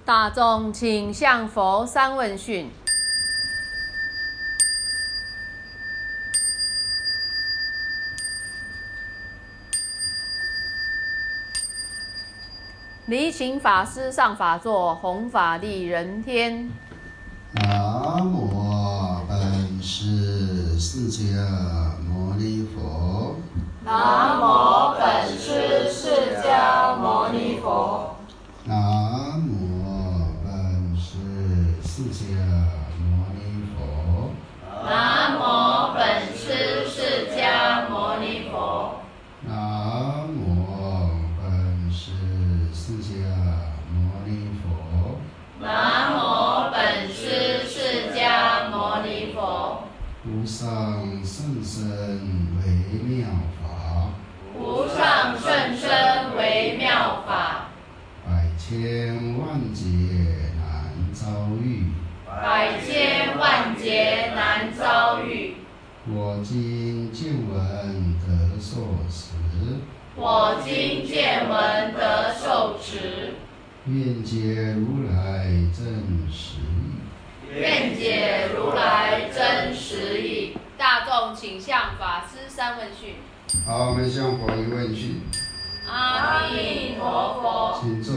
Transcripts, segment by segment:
大众请向佛三问讯。离情法师上法座，弘法利人天。 南无本师释迦牟尼佛。 南无本师释迦牟尼佛。 南无本师释迦牟尼佛。 南无本师释迦牟尼佛。 南无本师释迦牟尼佛。 南无本师释迦牟尼佛。 无上甚深微妙法， 无上甚深微妙法， 百千万劫难遭遇。 百千万劫难遭遇。 我今见闻得受持， 我今见闻得受持， 愿解如来真实义。 愿解如来真实义。 大众请向法师三问讯。 好，我们向佛一问讯。 阿弥陀佛。 请坐。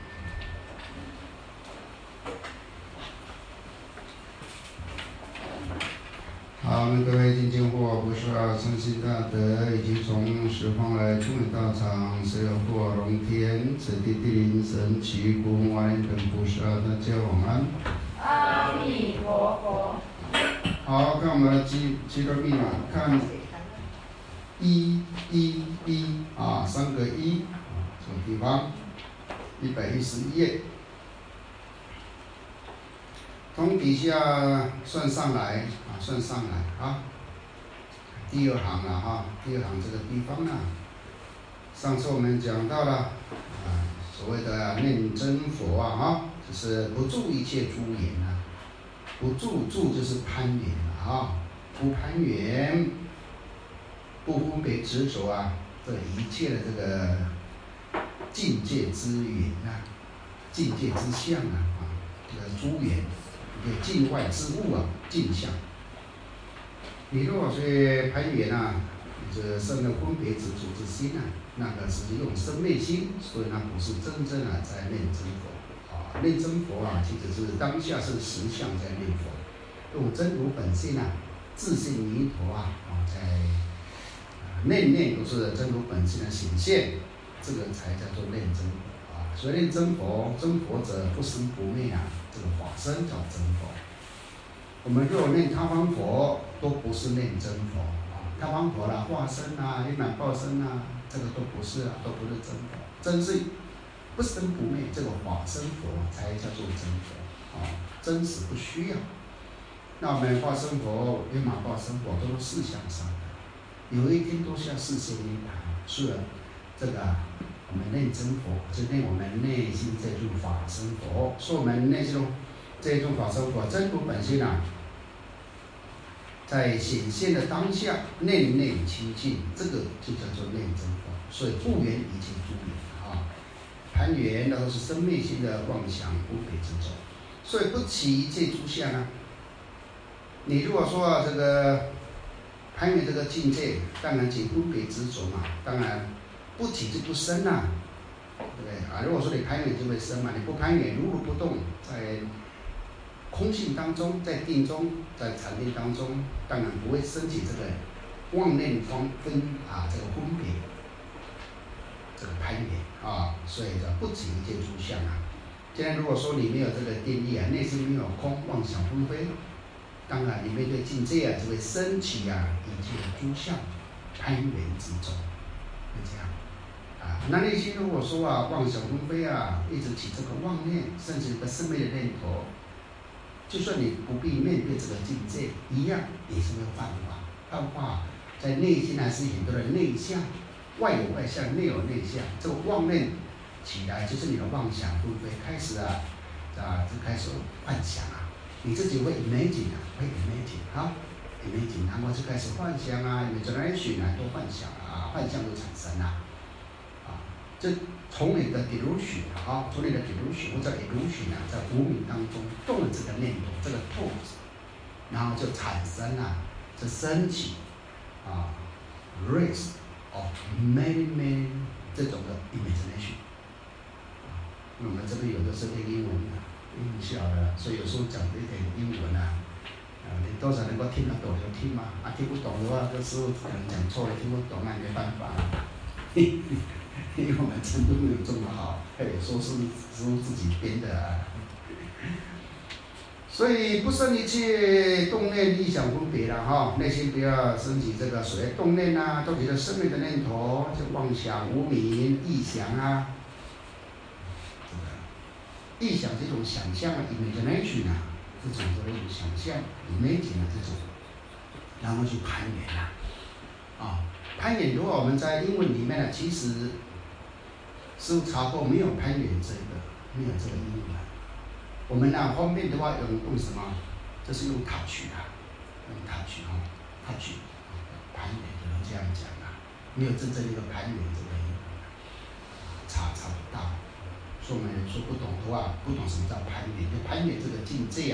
好，我们各位精进护法菩萨、诚信大德，以及从十方来诸位道场，所有护法龙天、此地地灵神奇、古洪华严等菩萨，大家晚安。 阿弥陀佛。 好，看我们的七个密码，看111啊，3个1啊，这个地方111页，从底下算上来啊，算上来啊，第二行了哈，第二行这个地方啊，上次我们讲到了啊，所谓的念真佛啊哈，就是不住一切诸言啊。不住就是攀缘啊，不攀缘，不分别执着啊，这一切的这个境界之缘啊，境界之相啊，这个诸缘，这个境外之物啊，境相。你如果是攀缘啊，这生了分别执着之心啊，那个是用生灭心，所以那不是真正啊在念真佛。念真佛啊，其实是当下是实相在念佛，用真如本性啊，自性弥陀啊，在念都是真如本性的显现，这个才叫做念真佛啊。所以念真佛，真佛者不生不灭啊，这个法身叫真佛。我们若念他方佛，都不是念真佛啊，他方佛啦、化身啊、圆满报身啊，这个都不是啊，都不是真佛，真是不生不灭，这个法身佛才叫做真佛啊，真实不需要。那我们化身佛、圆满报身佛都是事相上的，有一天都是要示现涅槃。是这个我们念真佛，就念我们内心这尊法身佛，说我们内心这尊法身佛真如本性啊，在显现的当下，念念清净，这个就叫做念真佛。所以不缘一切诸缘啊。攀缘那都是生灭性的妄想分别执着，所以不起一切诸相啊。你如果说这个攀缘这个境界，当然起分别执着嘛，当然不起就不生啦，对不对啊？如果说你攀缘就会生嘛，你不攀缘，如如不动，在空性当中，在定中，在禅定当中，当然不会升起这个妄念分啊，这个分别。这个攀缘啊，所以叫不起一切诸相啊。既然如果说你没有这个定力啊，内心没有空，妄想纷飞，当然你面对境界啊，就会升起啊一切的诸相，攀缘之中，会这样啊。那内心如果说啊妄想纷飞啊，一直起这个妄念，甚至一个生灭的念头，就算你不必面对这个境界，一样也是会犯法。犯法在内心还是很多的内向。外有外相，内有内相，这个妄念起来，就是你的妄想纷飞，开始就开始幻想啊，你自己会 imagine 啊，会 imagine 啊 ，imagine， 然后就开始幻想啊，imagination 啊，多幻想啊，幻象就产生了，啊， 这从你的 delusion 从你的 delusion 或者 illusion 在无明当中动了这个念头，这个 thought， 然后就产生了，就升起race of many 这种的 imagination。我们这边有的是练英文的，英文小的，所以有时候讲一点英文你多少能够听得懂就听嘛，听不懂的话，这师傅可能讲错了，听不懂那没办法因为我们程度没有这么好，有时候是师傅自己编的所以不生一切动念、意想分别了内心不要升起这个所谓动念都觉得生灭的念头，就妄想、无明、臆想臆想这种想象imagination 这种的一种想象 imagine 这种，然后去攀缘攀缘的话，我们在英文里面其实师父查过没有攀缘这个，没有这个英文。我们方便的话用什么？这是用 touch 用 touch touch 攀缘只能这样讲没有真正一个攀缘这个英文查不到。所以我们说不懂的话，不懂什么叫攀缘，就攀缘这个境界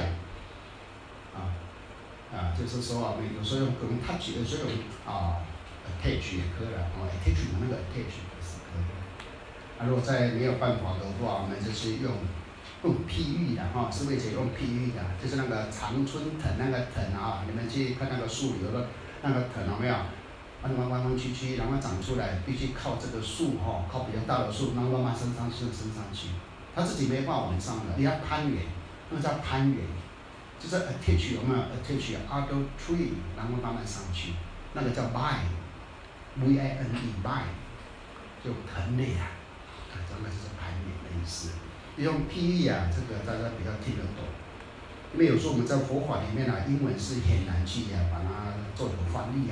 就是说我们有时候用 touch， 有时候用attach 也可以了attach 那个 attach 也是可以的。如果再没有办法的话，我们就是用譬喻的师父以前用譬喻的，就是那个常春藤那个藤你们去看那个树有的那个藤有没有？弯曲，然后长出来，必须靠这个树靠比较大的树，然后慢慢升上去，它自己没办法往上的，你要攀援，那个叫攀援，就是 attach 有没有 attach other tree， 然后慢慢上去，那个叫 vine，V-I-N-E vine， 就藤类这个就是攀援的意思。用譬喻这个大家比较听得懂，因为有时候我们在佛法里面英文是很难去把它做一个翻译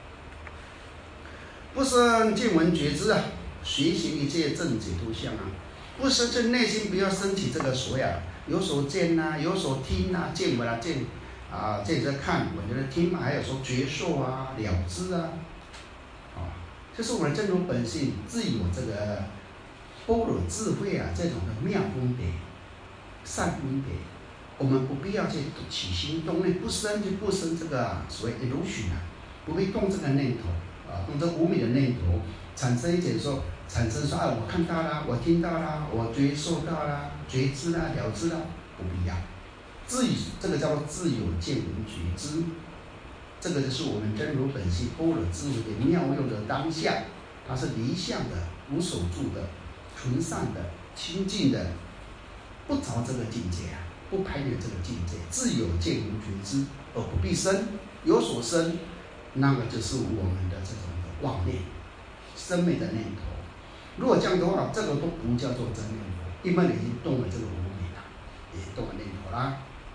不生见闻觉知随行一切正解脱相不生这内心不要升起这个所谓有所见有所听见闻见着看，我觉得听还有说觉受了知这是我们真如本性自有这个般若智慧这种的妙分别、善分别，我们不必要去起心动念，不生就不生这个所谓 illusion 不必动这个念头动这无明的念头，产生一点说，我看到了，我听到了，我觉受到了，觉知了知了，不必要。这个叫做自有见闻觉知，这个就是我们真如本性般若智慧的妙用的当下，它是离相的、无所住的、纯善的、清净的，不着这个境界不攀缘这个境界，自有见闻觉知，而不必生，有所生。那么就是我们的这种的妄念、生灭的念头。如果这样的话，这个都不叫做真念佛，因为你已经动了这个无明也动了念头啦。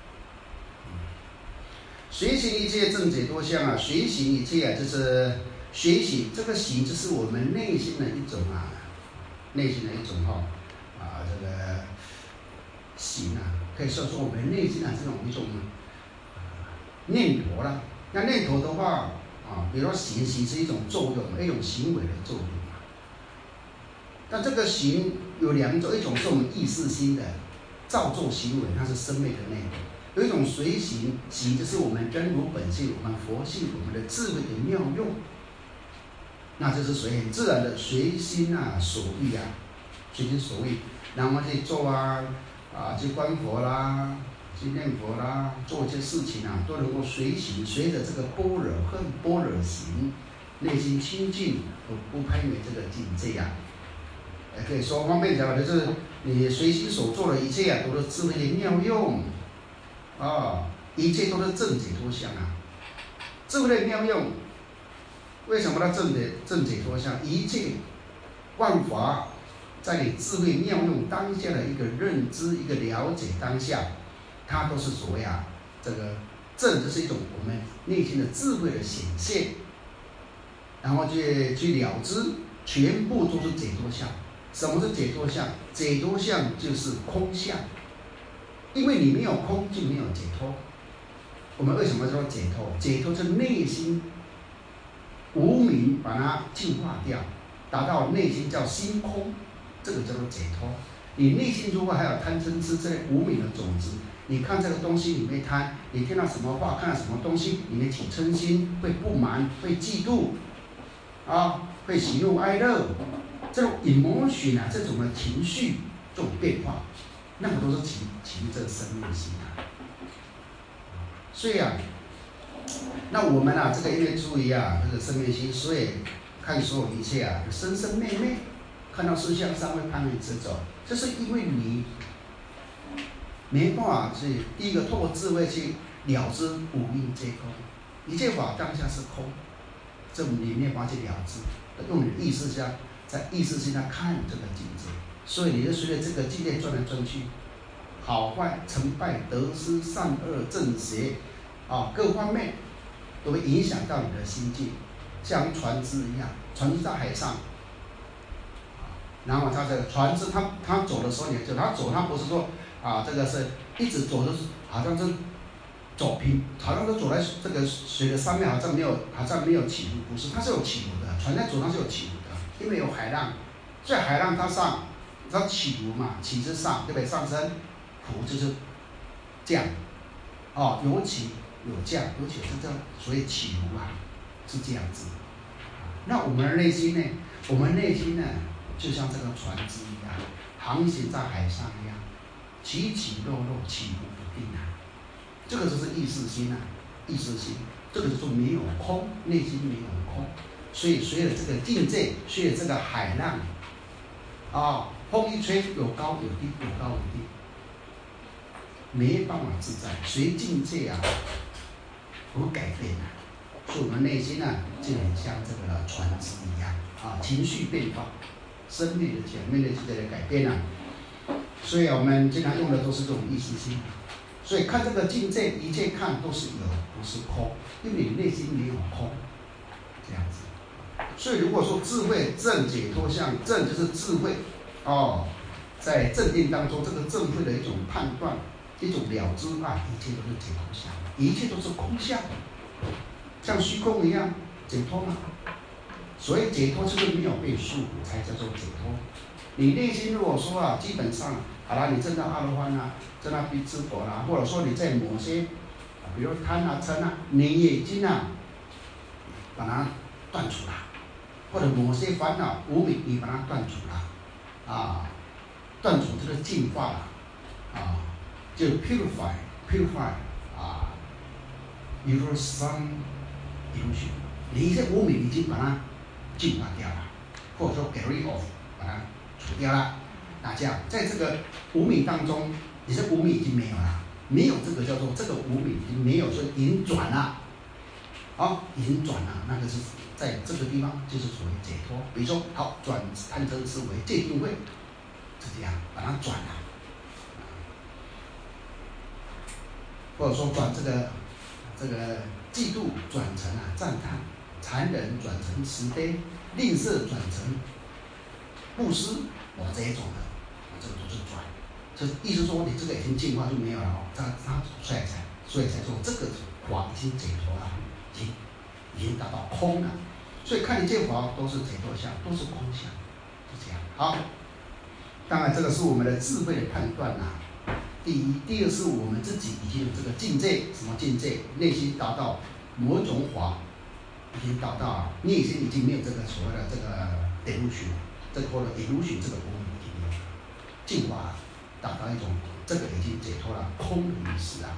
随行一切正解脱相随行一切就是随行，这个行就是我们内心的一种内心的一种这个行可以说我们内心这种一种念头啦。那念头的话比如说行是一种作用，一种行为的作用但这个行有两种，一种是我们意识心的造作行为，它是生灭的念头；有一种随行，行就是我们真如本性、我们佛性、我们的智慧的妙用，那就是很自然的随心所欲随心所欲，然后去做去观佛啦。去念佛啦，做一些事情都能够随行，随着这个般若行，内心清净，不攀缘这个境界可以说方便讲，就是你随心所做的一切都是智慧的妙用一切都是正解脱相智慧的妙用，为什么它正解脱相？一切万法在你智慧妙用当下的一个认知、一个了解当下。它都是所谓这个正就是一种我们内心的智慧的显现，然后去了知，全部都是解脱相。什么是解脱相？解脱相就是空相，因为你没有空就没有解脱。我们为什么说解脱？解脱是内心无明把它净化掉，达到内心叫心空， 这个叫做解脱。你内心如果还有贪嗔痴这类无明的种子，你看这个东西你会贪，你听到什么话，看到什么东西，你会起嗔心，会不满，会嫉妒，会喜怒哀乐，这种 emotion 这种的情绪，这种变化，那么都是起这个生灭心所以那我们这个因为注意这个生灭心，所以看所有一切生生灭灭，看到事相上会攀缘执着，这是因为你没办法去第一个透过智慧去了知五蕴皆空，一切法当下是空，这你没办法去了知，用你的意识下，在意识下看这个境界，所以你就随着这个境界转来转去，好坏成败得失善恶正邪各方面都会影响到你的心境，像船只一样，船只在海上，然后它这个船只它走的时候，它走，它不是说这个是一直走，就是好像是走平，好像是走在这个水的上面，好像没有起伏，不是，它是有起伏的，船在走它是有起伏的，因为有海浪，所以海浪它起伏嘛，起是上，对不对？上升，伏就是降，有起有降，而且是这样，所以起伏是这样子。那我们的内心呢？我们内心呢，就像这个船只一样，航行在海上一样，起起落落，起伏不定这个就是意识心意识心，这个就是没有空，内心没有空。所以随着这个境界，随着这个海浪风一吹，有高有低，有高有低，没办法自在。随境界不改变所以我们内心就很像这个船只一样情绪变化，生命的面对自己的改变所以我们经常用的都是这种意识心。所以看这个境界，一切看都是有，不是空，因为你内心没有空，这样子。所以如果说智慧正解脱相，正就是智慧在正定当中，这个智慧的一种判断，一种了知一切都是解脱相，一切都是空相，像虚空一样解脱嘛。所以解脱就是没有被束缚，才叫做解脱。你内心如果说基本上好了，你证到阿罗汉证到辟支佛或者说你在某些比如贪嗔你已经把它断除了，或者某些烦恼无明你把它断除了断除这个净化了就 purify your some illusion， 你一些无明已经把它净化掉了，或者说 get rid of 把它除掉了。那这样在这个无明当中，你这无明已经没有了，没有这个叫做这个无明已经没有，所以已经转了已经转了，那个是在这个地方就是属于解脱。比如说好，转贪嗔痴为戒定慧，是这样把它转了或者说转这个嫉妒转成赞叹，残忍转成慈悲，吝啬转成布施这一种的，这个都是转。这意思说你这个已经净化就没有了所以才说这个法已经解脱了，已经达到空了。所以看一切法都是解脱相，都是空相，是这样。好，当然这个是我们的智慧的判断第一，第二是我们自己已经有这个境界，什么境界？内心达到某种法，已经达到内心已经没有这个所谓的这个delusion，这个或者 illusion 这个部分已经没有净化了，达到一种这个已经解脱了空的意思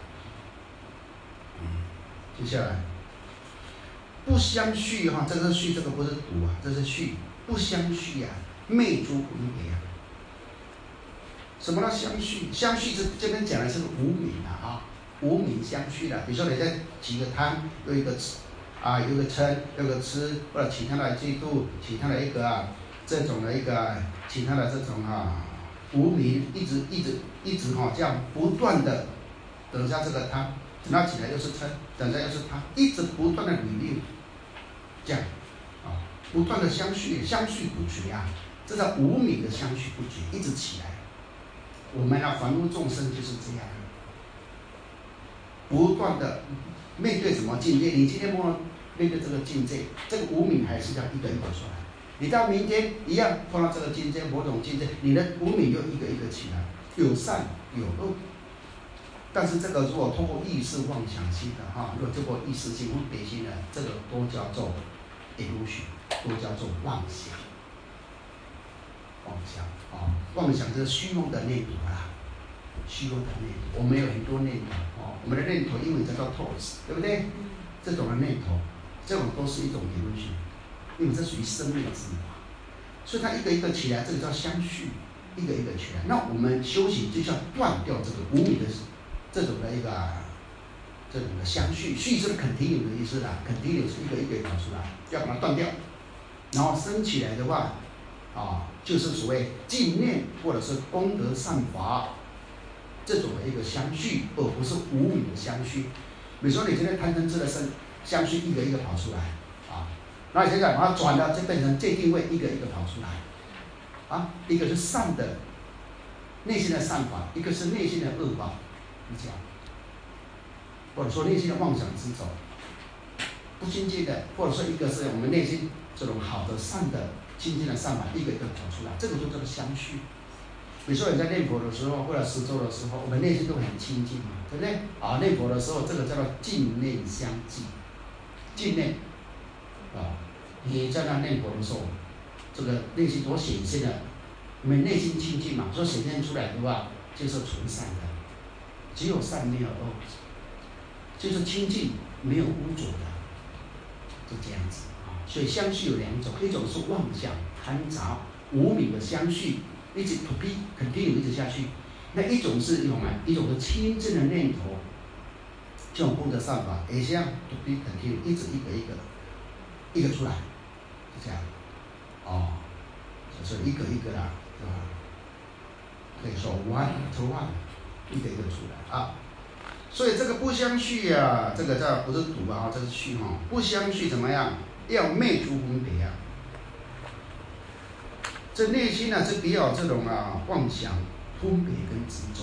接下来不相续这个续，这个不是读这是续，不相续昧诸分别什么叫相续？相续这边讲的是无明无明相续的。比如说你在起个贪，有一个有一个嗔，有一个痴，或者其他的嫉妒，其他的一个这种的一个其他的这种无明，一直这样不断的，等一下这个贪，等到起来又是嗔，等下又是贪，一直不断的履历，这样不断的相续不绝这叫无明的相续不绝，一直起来。我们凡夫众生就是这样，不断的面对什么境界？你今天面对这个境界，这个无明还是要一个一个出来。 你到明天一样碰到这个境界，某种境界，你的无明就一个一个起来，有善有恶。但是这个如果通过意识妄想心的哈，如果通过意识心分别心的，这个都叫做 illusion， 都叫做妄想。妄想啊，妄想就是虚妄的念头啦，虚妄的念头。我们有很多念头哦，我们的念头英文叫做 thoughts， 对不对？这种的念头，这种都是一种 illusion， 因为这属于生命之法，所以它一个一个起来，这个叫相续，一个一个起来。那我们修行就要断掉这个无明的这种的一个这种的相续，续是 continue 的意思啦 ，continue 是一个一个跑出来，要把它断掉，然后升起来的话，就是所谓净念或者是功德善法这种的一个相续，而不是无明的相续。比如说你今天贪嗔痴的相续一个一个跑出来那你现在把它转了，就变成界定位一个一个跑出来一个是善的内心的善法，一个是内心的恶法，这样，或者说内心的妄想之走，不清净的，或者说一个是我们内心这种好的善的清净的善法，一个一个跑出来，这个就叫做相续。比如说你在念佛的时候，或者持咒的时候，我们内心都很清净嘛，对不对？念佛的时候，这个叫做净念相继，净念你在那念佛的时候，这个内心所显现的，我们内心清净嘛，所显现出来的话，就是纯善的，只有善没有恶，就是清净没有污浊的，就这样子所以相续有两种，一种是妄想贪杂无明的相续，一直 to be continue 一直下去；那一种是一种是清净的念头，这种功德善法也像 to be continue 一直一个出来，就这样就是一个一个啦，是吧？可以说 one to one 一个一个出来所以这个不相续这个叫不是赌这是续不相续怎么样？要灭诸分别这内心是不要这种妄想、分别跟执着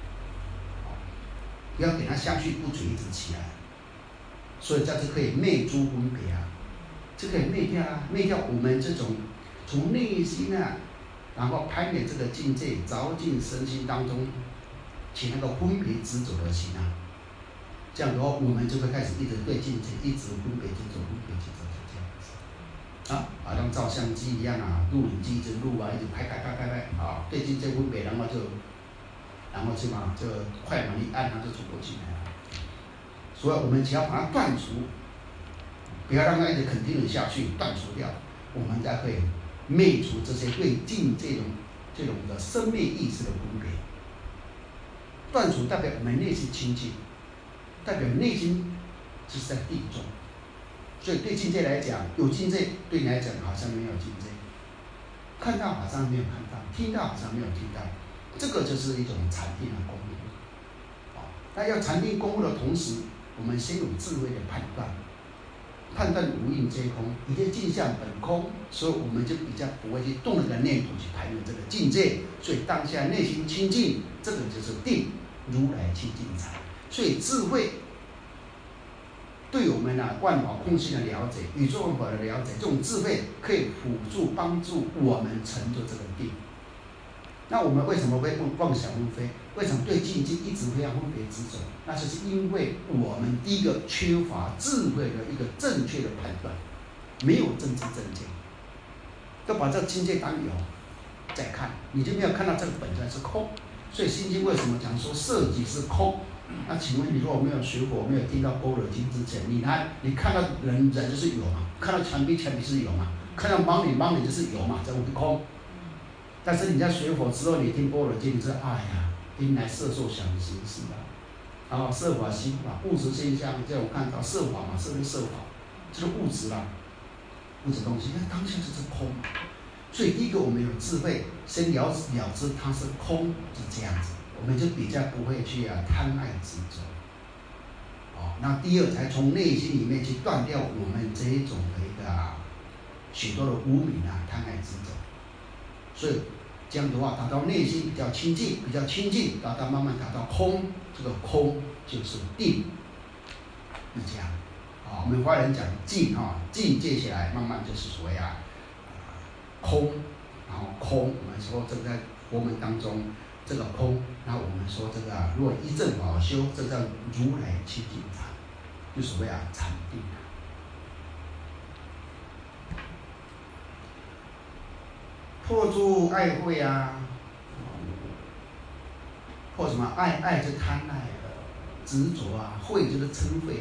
不要给它相续不准一直起来，所以这是可以灭诸分别这可以灭掉灭掉我们这种从内心然后攀缘这个境界，着进身心当中起那个分别执着的心这样的话，我们就会开始一直对境界一直分别执着，分别执着，就这样子好像照相机一样录影机一直录一直拍对境界分别，然后去就快门一按，它就出过进来了。所以我们只要把它断除，不要让它一直continue下去，断除掉，我们才可以灭除这些对境界这种的生命意识的分别。断除代表我们内心清净，代表内心就是在定中。所以对境界来讲，有境界对你来讲好像没有境界，看到好像没有看到，听到好像没有听到，这个就是一种禅定的功夫那要禅定功夫的同时，我们先有智慧的判断无印皆空，一切镜像本空，所以我们就比较不会去动那个念头去排入这个境界，所以当下内心清净，这个就是定，如来清净禅。所以智慧对我们万法空性的了解，宇宙万法的了解，这种智慧可以辅助帮助我们成就这个定。那我们为什么会妄想分非？为什么对境界一直会要分别执着？那就是因为我们第一个缺乏智慧的一个正确的判断，没有正知正见，要把这个境界当有再看，你就没有看到这个本身是空。所以心经为什么讲说色即是空？那请问你如果没有学佛，没有听到《般若经》之前，你看到人就是有嘛？看到墙壁是有嘛？看到盲女就是有嘛？这是空。但是你在学佛之后，你听《般若经》，你知道，因来色受想行识然后色法心法物质现象，这种看到色法嘛，色跟色法，就是物质物质东西，那当下就是空。所以第一个我们有智慧，先了知它是空，是这样子，我们就比较不会去贪爱执着。那第二才从内心里面去断掉我们这一种的一个许多的无明贪爱执着。所以这样的话，达到内心比较清净，达到慢慢达到空，这个空就是定，是这样。我们华人讲静静接下来慢慢就是所谓空，然后空，我们说这个在佛门当中这个空，然后我们说这个如果依正法修，这个叫如来清净禅，就所谓禅定。破诸爱慧破什么爱就贪爱执着慧就是嗔恚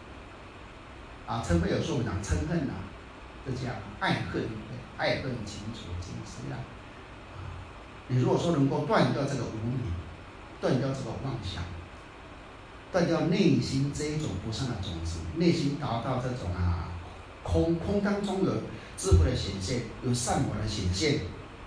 嗔恚有时候我们讲嗔恨就这样爱恨情仇这样你如果说能够断掉这个无明，断掉这个妄想，断掉内心这一种不善的种子，内心达到这种空当中有智慧的显现，有善法的显现，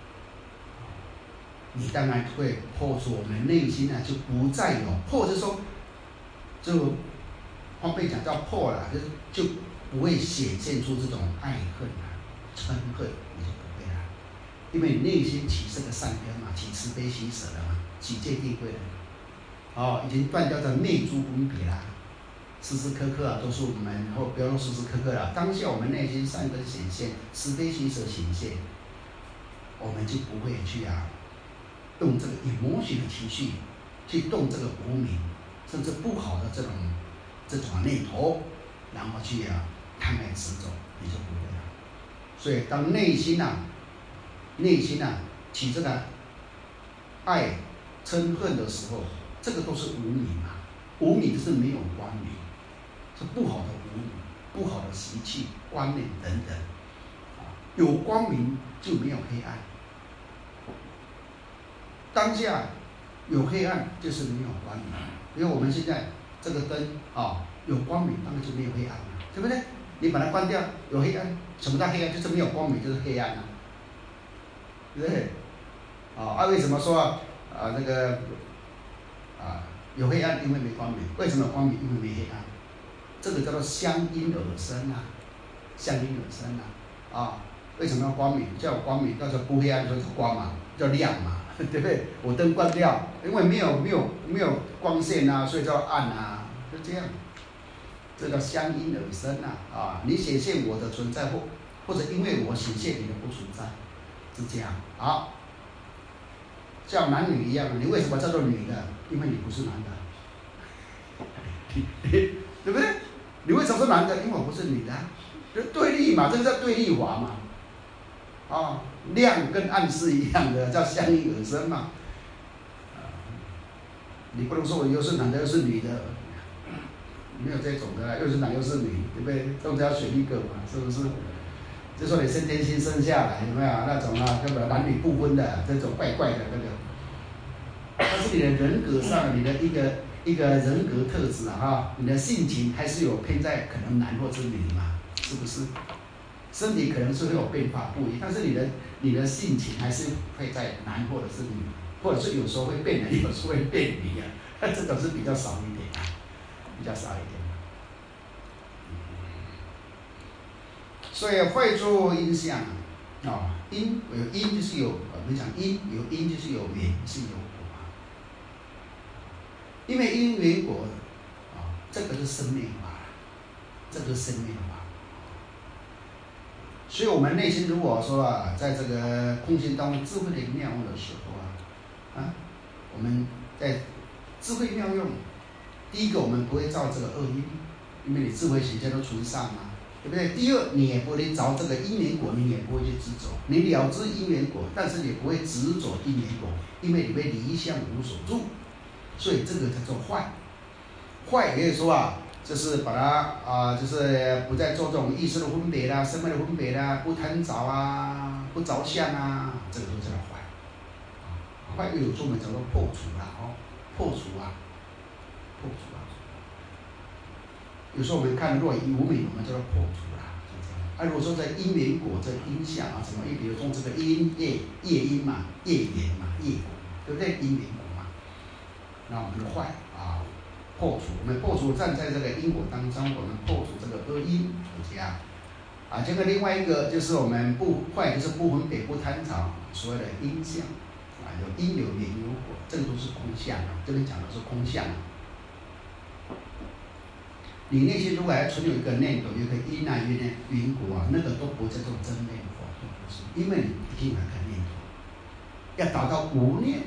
你当然会破除我们内心就不再有破，就是说就方便讲叫破了，就不会显现出这种爱恨嗔恨，你就不会了，因为你内心起这个善根嘛，起慈悲喜舍了嘛，起戒定慧了，已经断掉这内诸分别啦，时时刻刻都是我们，不要说时时刻刻了，当下我们内心善根显现，慈悲喜舍显现，我们就不会去用这个emotion的情绪去动这个无明，甚至不好的这种念头，然后去贪爱执着，你就不会了。所以当内心起这个爱嗔恨的时候，这个都是无明无明就是没有光明，是不好的无明，不好的习气观念等等有光明就没有黑暗，当下有黑暗就是没有光明，因为我们现在这个灯有光明当然就没有黑暗了，对不对？你把它关掉有黑暗，什么叫黑暗？就是没有光明就是黑暗对不对？为什么说那个有黑暗？因为没光明。为什么有光明？因为没黑暗。这个叫做相因而生相因而生为什么要光明？叫光明，叫做不黑暗，就是光嘛，叫亮嘛，对不对？我灯关掉，因为没有光线所以叫暗就这样。这叫相因而生你显现我的存在，或者因为我显现你的不存在，是这样。好，像男女一样，你为什么叫做女的？因为你不是男的，对不对？你为什么是男的？因为我不是女的，就对立嘛，这个叫对立法嘛。亮跟暗是一样的，叫相因而生嘛。你不能说我又是男的又是女的。没有这种的又是男又是女，对不对？都是要选一个嘛，是不是？就说你先天性生下来有没有那种根本男女不分的这种怪的那个，但是你的人格上，你的一个人格特质你的性情还是有偏在可能男或者女嘛，是不是？身体可能是会有变化不一样，但是你的性情还是会在男或者是女，或者是有时候会变男，有时候会变女这种是比较少一点比较少一点。所以坏诸因相因有因就是有我们讲因有因就是有缘是有果因为因缘果这个是生命法，这个是生命法。所以我们内心如果说在这个空性当中智慧的妙用的时候我们在智慧妙用，第一个我们不会造这个恶因，因为你智慧显现都存上对不对？第二，你也不会着这个因缘果，你也不会去执着，你了知因缘果，但是你不会执着因缘果，因为你会离相无所住，所以这个叫做坏。坏也可以说就是把它就是不再做这种意识的分别啦、身份的分别啦、不贪着不着相这个都叫坏。坏又有中文叫做破除破除有时候我们看，如果以无明，我们叫做破除如果说在因缘果这因相什么，比如说这个因业因嘛，业缘嘛，业果嘛，对不对？因缘果嘛，那我们就坏破除，我们破除站在这个因果当中，我们破除这个恶因，这样这个另外一个就是我们不坏，就是不分别、不贪着，所谓的因相有因有缘有果，这个都是空相这边讲的是空相你内心如果还存有一个念头，有一个因缘果那个都不叫做真念佛， 不是，因为你已经有那个念头，要达到无念，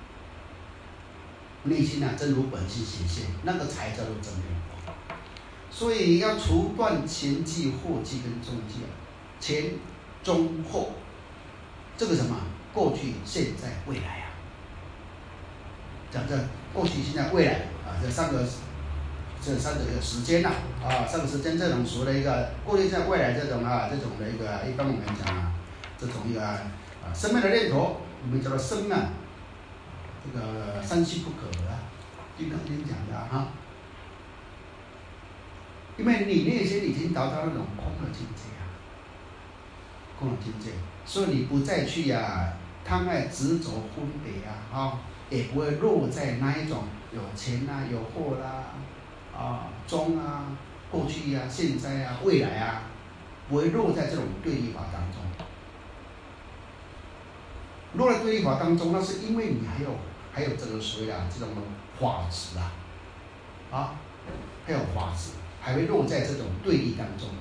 内心啊真如本性显现，那个才叫做真念佛。所以要除断前际、后际跟中际，前、中、后，这个什么？过去、现在、未来啊。讲这过去、现在、未来啊，这三个时间呐三个时间这种属的一个过去、现在、未来这种这种的一个，一般我们讲这种一个生命的念头，我们叫做生啊，这个三心不可得啊，《金刚经》讲的哈。因为你内心已经达到那种空的境界啊，空的境界，所以你不再去贪爱执着分别也不会落在那一种有前有后啦中过去现在未来不会落在这种对立法当中。落在对立法当中，那是因为你还有这个所谓这种法执还有法执。还会落在这种对立当中，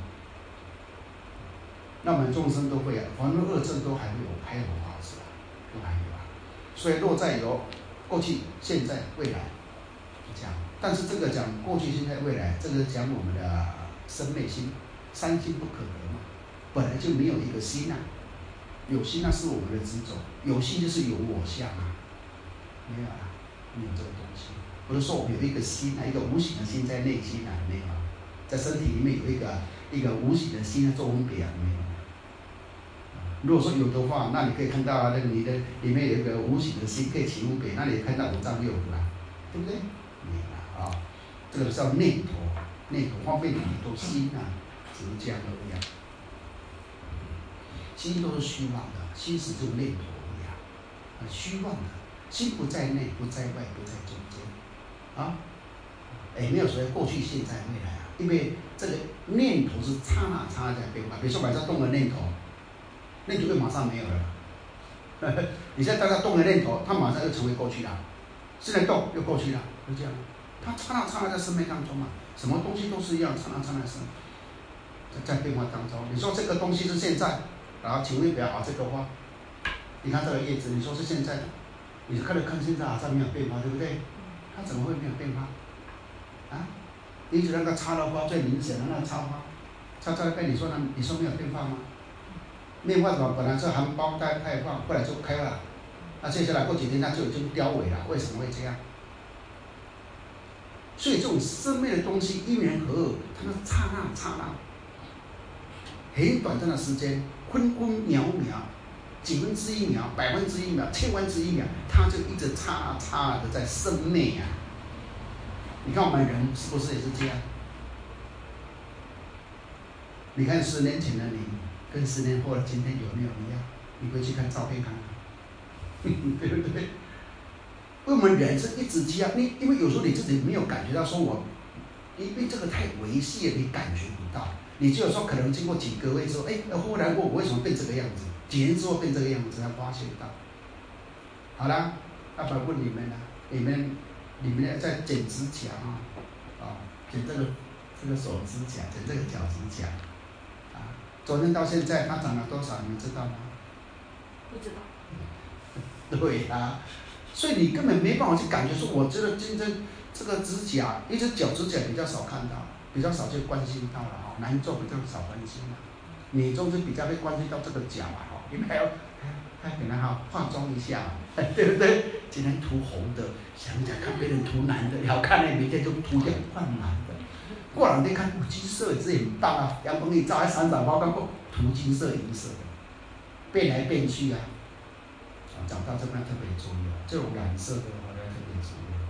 那我们众生都会凡夫恶正都还有法执都还有所以落在有过去、现在、未来这样。但是这个讲过去、现在、未来，这个讲我们的生灭心，三心不可得嘛，本来就没有一个心有心那是我们的执着，有心就是有我相没有没有这个东西。不是说我们有一个心一个无形的心在内心没有。在身体里面有一个无形的心做分别没有。如果说有的话，那你可以看到你的里面有一个无形的心可以起分别，那你看到五脏六腑对不对？没有这个叫念头，方便你都心只是这样而已心都是虚妄的，心只是念头而已虚妄的，心不在内，不在外，不在中间没有所谓过去、现在、未来因为这个念头是刹那在变化。比如说晚上动了念头，念头就马上没有了。你现在大家动了念头，它马上就成为过去了。现在动又过去了，就这样。它刹那在生命当中什么东西都是一样，刹那生，在变化当中。你说这个东西是现在，然后请问比较好，这个花，你看这个叶子，你说是现在的，你看现在好像没有变化，对不对？它怎么会没有变化？你指那个插的花最明显的那个插花，插在被你说没有变化吗？变化怎么本来是含苞待放，后来就开了，接下来过几天它就已经凋萎了，为什么会这样？所以这种生命的东西因缘和合，它是刹那，很短暂的时间，分秒，几分之一秒、百分之一秒、千万之一秒，它就一直刹那的在生灭你看我们人是不是也是这样？你看10年前的你，跟10年后的今天有没有一样？你回去看照片看看，对不对？我们人是一直这样，因为有时候你自己没有感觉到说因为这个太维系了，你感觉不到。你只有说可能经过几个月之后，忽然我为什么变这个样子？几年之后变这个样子，才发现到。好了，不然问你们了，你们要再剪指甲剪这个手指甲，剪这个脚指甲昨天到现在它长了多少？你们知道吗？ 不知道。 对所以你根本没办法去感觉说，我这个今天这个指甲，一只脚指甲比较少看到，比较少去关心到了男众比较少关心女众是比较会关心到这个脚因为还给他化妆一下对不对？今天涂红的，想看别人涂蓝的，好看的明天就涂掉换蓝的。过两天看金色也是很棒阳光一照，还闪闪发光，涂金色、银色的，变来变去讲到这边特别注意这种染色的话要特别注意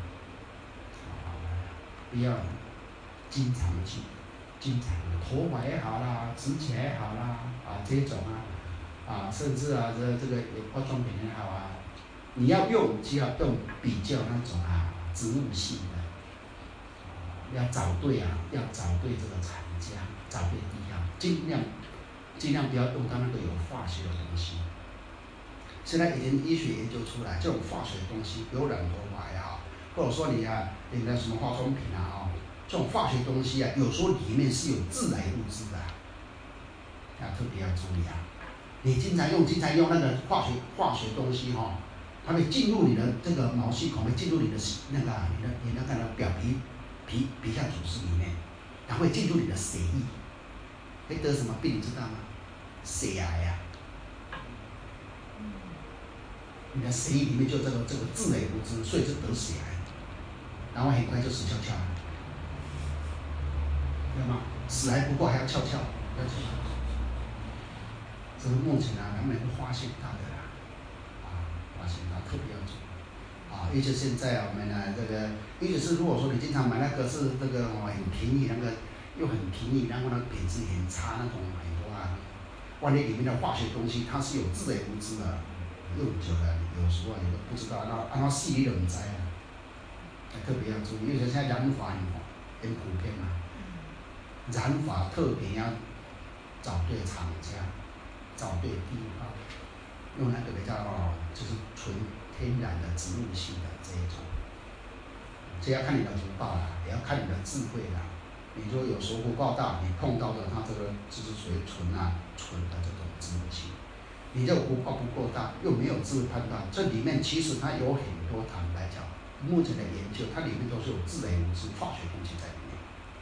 不要经常头发也好啦，指甲也好啦这种甚至这个化妆品也好你要用就要用比较那种植物性的，要找对要找对这个厂家，找对地方，尽量不要用到那个有化学的东西。现在已经医学研究出来，这种化学的东西，有染头发也好，或者说你的什么化妆品这种化学东西有时候里面是有致癌物质的，特别要注意你经常用那个化学东西哈，它会进入你的这个毛细孔，会进入你的那个你那个表皮下组织里面，它会进入你的血液，会得什么病你知道吗？血癌呀、你的血液里面就这个致癌物质，所以就得血癌，然后很快就死翘翘了，知道吗？死还不够，还要翘翘，这是目前他们发现到的啦，发现到特别要注意尤其现在我们呢这个，尤其是如果说你经常买那个是这个很便宜，那个又很便宜，然后呢品质很差那种很多万一里面的化学东西它是有致癌物质的，用久了有时候你都不知道，按照细你都不知特别要注意，因为现在染发很普遍嘛，染发特别要找对厂家。找对地方，用那个比较就是纯天然的植物性的这一种，这要看你的福报啦，也要看你的智慧啦。你说有时候福报大，你碰到的它这个就是属于纯的这种植物性。你这个福报不够大，又没有智慧判断，这里面其实它有很多，坦白讲，目前的研究，它里面都是有致癌物质、化学东西在里面。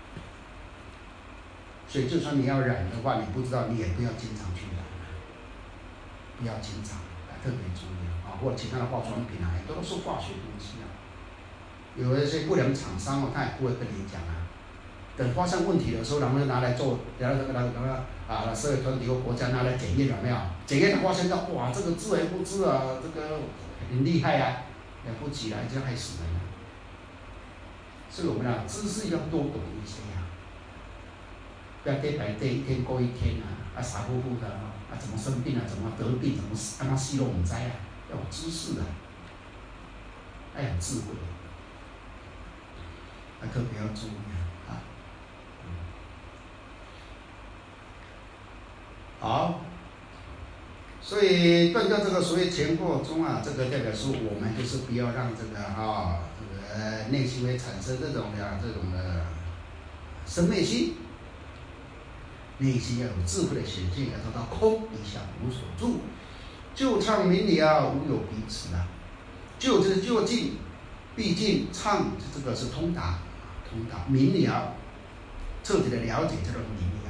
所以就算你要染的话，你不知道，你也不要经常去染。不要经常特别注意或者其他的化妆品很多都是化学东西有一些不良厂商他也不会跟你讲等发生问题的时候，然后就拿来做，然后社会团体或国家拿来检验有没有？检验发现到哇，这个致癌物质这个很厉害了不起来就害死人了。所以我们知识要多懂一些不要day by day一天过一天傻乎乎的怎么生病怎么得病，怎么让他死都不知要有知识要有智慧特别要注意好，所以断掉这个所谓前过中这个代表说我们就是不要让这个内心会产生这种的生灭心。内心要有智慧的显现，要做到空一下无所住，就唱明了无有彼此就就是就近，毕竟唱这个是通达，明了，彻底的了解叫做明了，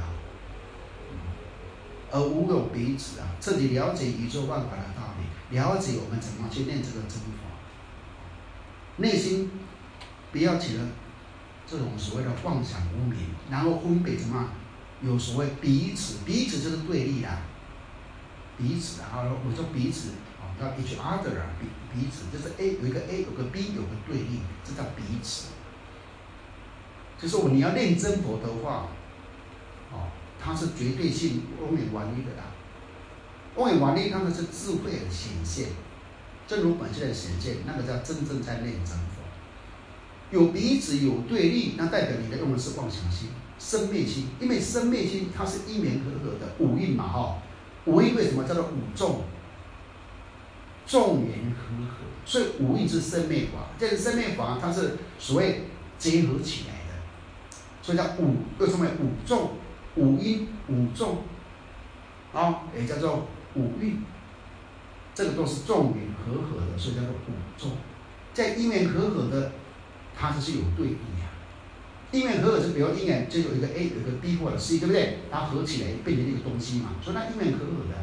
而无有彼此彻底了解宇宙万法的道理，了解我们怎么去念这个真法，内心不要起了这种所谓的妄想无明，然后分别什么？有所谓彼此就是对立彼此我说彼此叫 each other 彼此就是 A 有一个 A 有个 B 有个对立，这叫彼此。就是你要念真佛的话它是绝对性欧美完立的欧美完立它们是智慧的显现，真如本性的显现，那个叫真正在念真佛。有彼此有对立，那代表你的用的是妄想心。生灭心，因为生灭心它是因缘和合的五蕴嘛五蕴为什么叫做五众？众缘和合，所以五蕴是生灭法。这个生灭法它是所谓结合起来的，所以叫为什么五众？五因五众也叫做五蕴，这个都是众缘和合的，所以叫做五众。在因缘和合的，它就是有对立因缘和合是比如因缘就有一个 A 有一个 B 或者 C 对不对？它合起来变成一个东西嘛，所以它因缘和合的，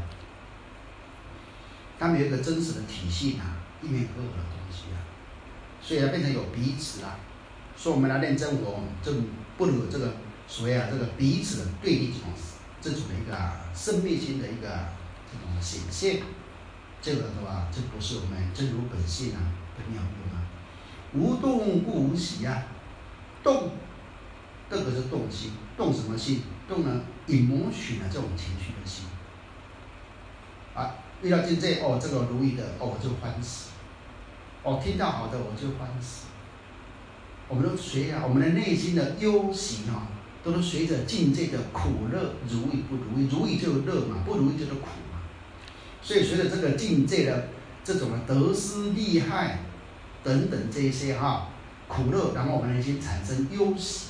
它没有一个真实的体系因缘和合的东西所以它变成有彼此所以我们来念真佛，就不能有这个所谓这个彼此的对立这种的一个生灭心的一个这种显现，这个的话，这不是我们真如本性的妙用无动不无喜动。这个是动心，动什么心？动呢emotion这种情绪的心遇到境界这个如意的我就欢喜听到好的我就欢喜。我们都随我们的内心的忧喜都是随着境界的苦乐，如意不如意，如意就乐嘛，不如意就是苦嘛。所以随着这个境界的这种得失利害等等这一些苦乐，然后我们内心产生忧喜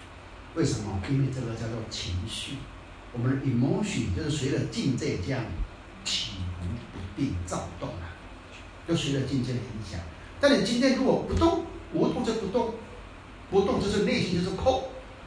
为什么？因为这个叫做情绪，我们的 emotion 就是随着境界这样起伏不定躁动啊，就随着境界的影响。但你今天如果不动，无动就不动，不动就是内心就是空，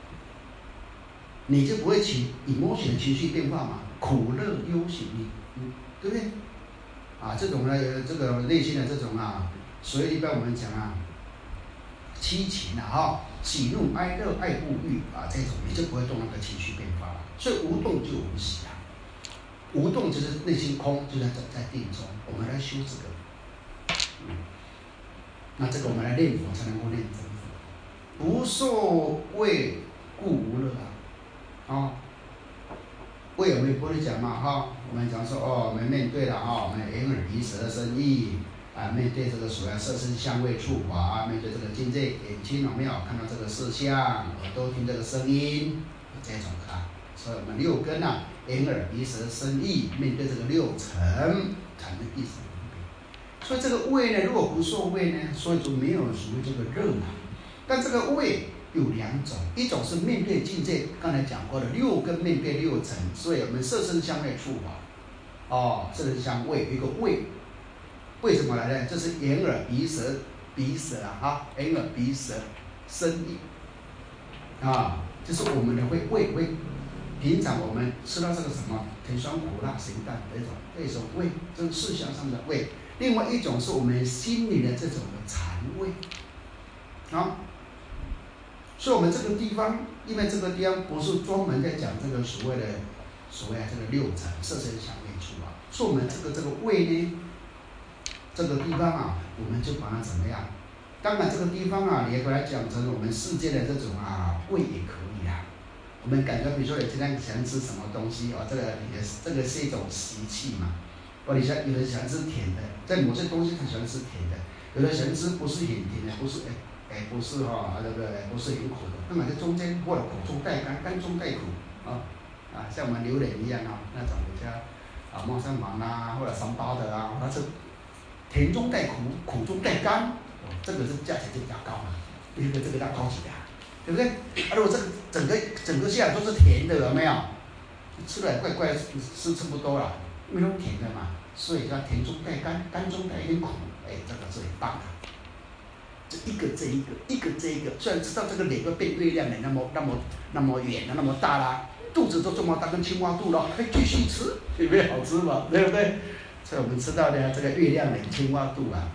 你就不会起emotion的情绪变化嘛，苦乐忧喜，你对不对？啊，这种呢，这个内心的这种啊，所以一般我们讲啊，七情啊，喜怒哀乐爱恶欲啊，这种你就不会动那个情绪变化了。所以无动就无喜啊，无动就是内心空，就在定中。我们来修这个，那这个我们来念佛才能够念真佛。不受畏故无乐啊，畏我们不会讲嘛哈，我们讲说哦，我们面对了哈，我们眼耳鼻舌身意啊，面对这个所谓色身香味触法，面对这个境界，眼睛有没有看到这个色相，耳朵听这个声音，这种啊，所以我们六根啊，眼耳鼻舌身意，面对这个六尘，才能意识分别。所以这个畏呢，如果不受畏呢，所以就没有所谓这个热嘛。但这个畏有两种，一种是面对境界，刚才讲过的六根面对六尘，所以我们色身香味触法，哦，色身香味有一个畏，为什么来呢？这是眼耳鼻舌啊，眼耳鼻舌身意啊，就是我们的畏。平常我们吃到这个什么甜酸苦辣咸淡这种畏，这是事项上的畏。另外一种是我们心里的这种的禅畏啊。所以我们这个地方，因为这个地方不是专门在讲这个所谓这个六尘色身香味触啊，所以我们这个胃呢，这个地方啊，我们就把它怎么样？当然这个地方啊，你也把它讲成我们世界的这种啊胃也可以啊。我们感觉比如说你今天喜欢吃什么东西哦，这个是一种习气嘛。有的喜欢吃甜的，在某些东西他喜欢吃甜的，有的喜欢吃不是很甜的，不是不是哈，对不对？不是很苦的，那么在中间或者苦中带甘，甘中带苦像我们榴莲一样那种比较猫山王啊，或者三八的啊，它是甜中带苦，苦中带甘，这个是价钱就比较高嘛，因为这个要高级的，对不对？如果这个整个下来都是甜的，有没有？吃的怪怪是吃不多了，因为都甜的嘛，所以叫甜中带甘，甘中带一点苦，这个是很棒的。一个这一个，虽然知道这个脸都变月亮脸那么圆了那么大啦，肚子都这么大，跟青蛙肚了，还继续吃，有没有好吃嘛？对不对？所以我们吃到的这个月亮脸、青蛙肚啊，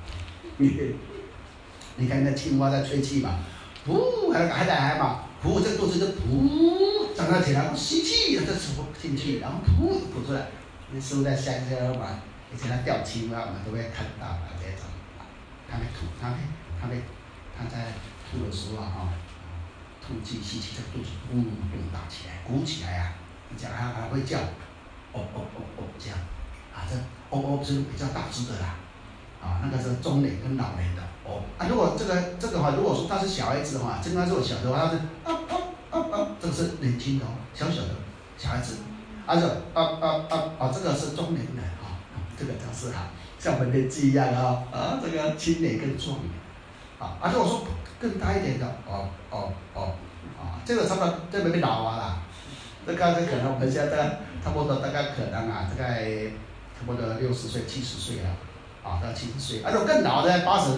你看那青蛙在吹气嘛，噗，还在还嘛，噗，这个肚子就噗长了起来，吸气，它就吐进去，然后噗吐出来。那师傅在乡下嘛，以前他钓青蛙，我们都会看到这种，他会吐，他在吐的时候吐气吸气，这个肚子打起来，鼓起来啊，这样还会叫，这样，这是比较大只的啦，那个是中年跟老年的如果这个如果说他是小孩子的话，正常是我小的话，他是这个是年轻的小的小孩子，这个是中年人这个就是像我们年纪一样这个青年跟壮年。如果说更大一点的，这个差不多这边老啦，这可能我们现在差不多大概可能大概差不多60岁、70岁了，到70岁，如果更老的80，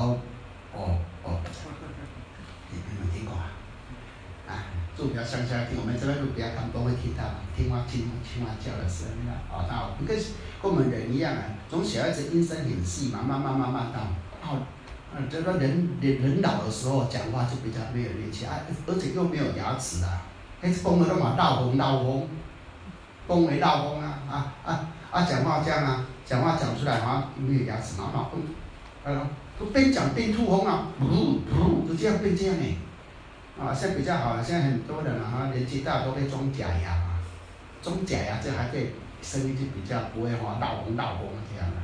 你们听过住比较乡下听，我们这边路比较看都会听到青蛙叫的声音那我们跟我们人一样从小孩子音声很细嘛，慢慢到这个人老的时候讲话就比较没有力气而且又没有牙齿那讲的都嘛闹风，讲为闹风讲话这样讲话讲出来没有牙齿嘛，都边讲边吐风就这样变这样现在比较好了，现在很多人年纪大都会装假牙装假牙这还可以声音就比较不会闹风这样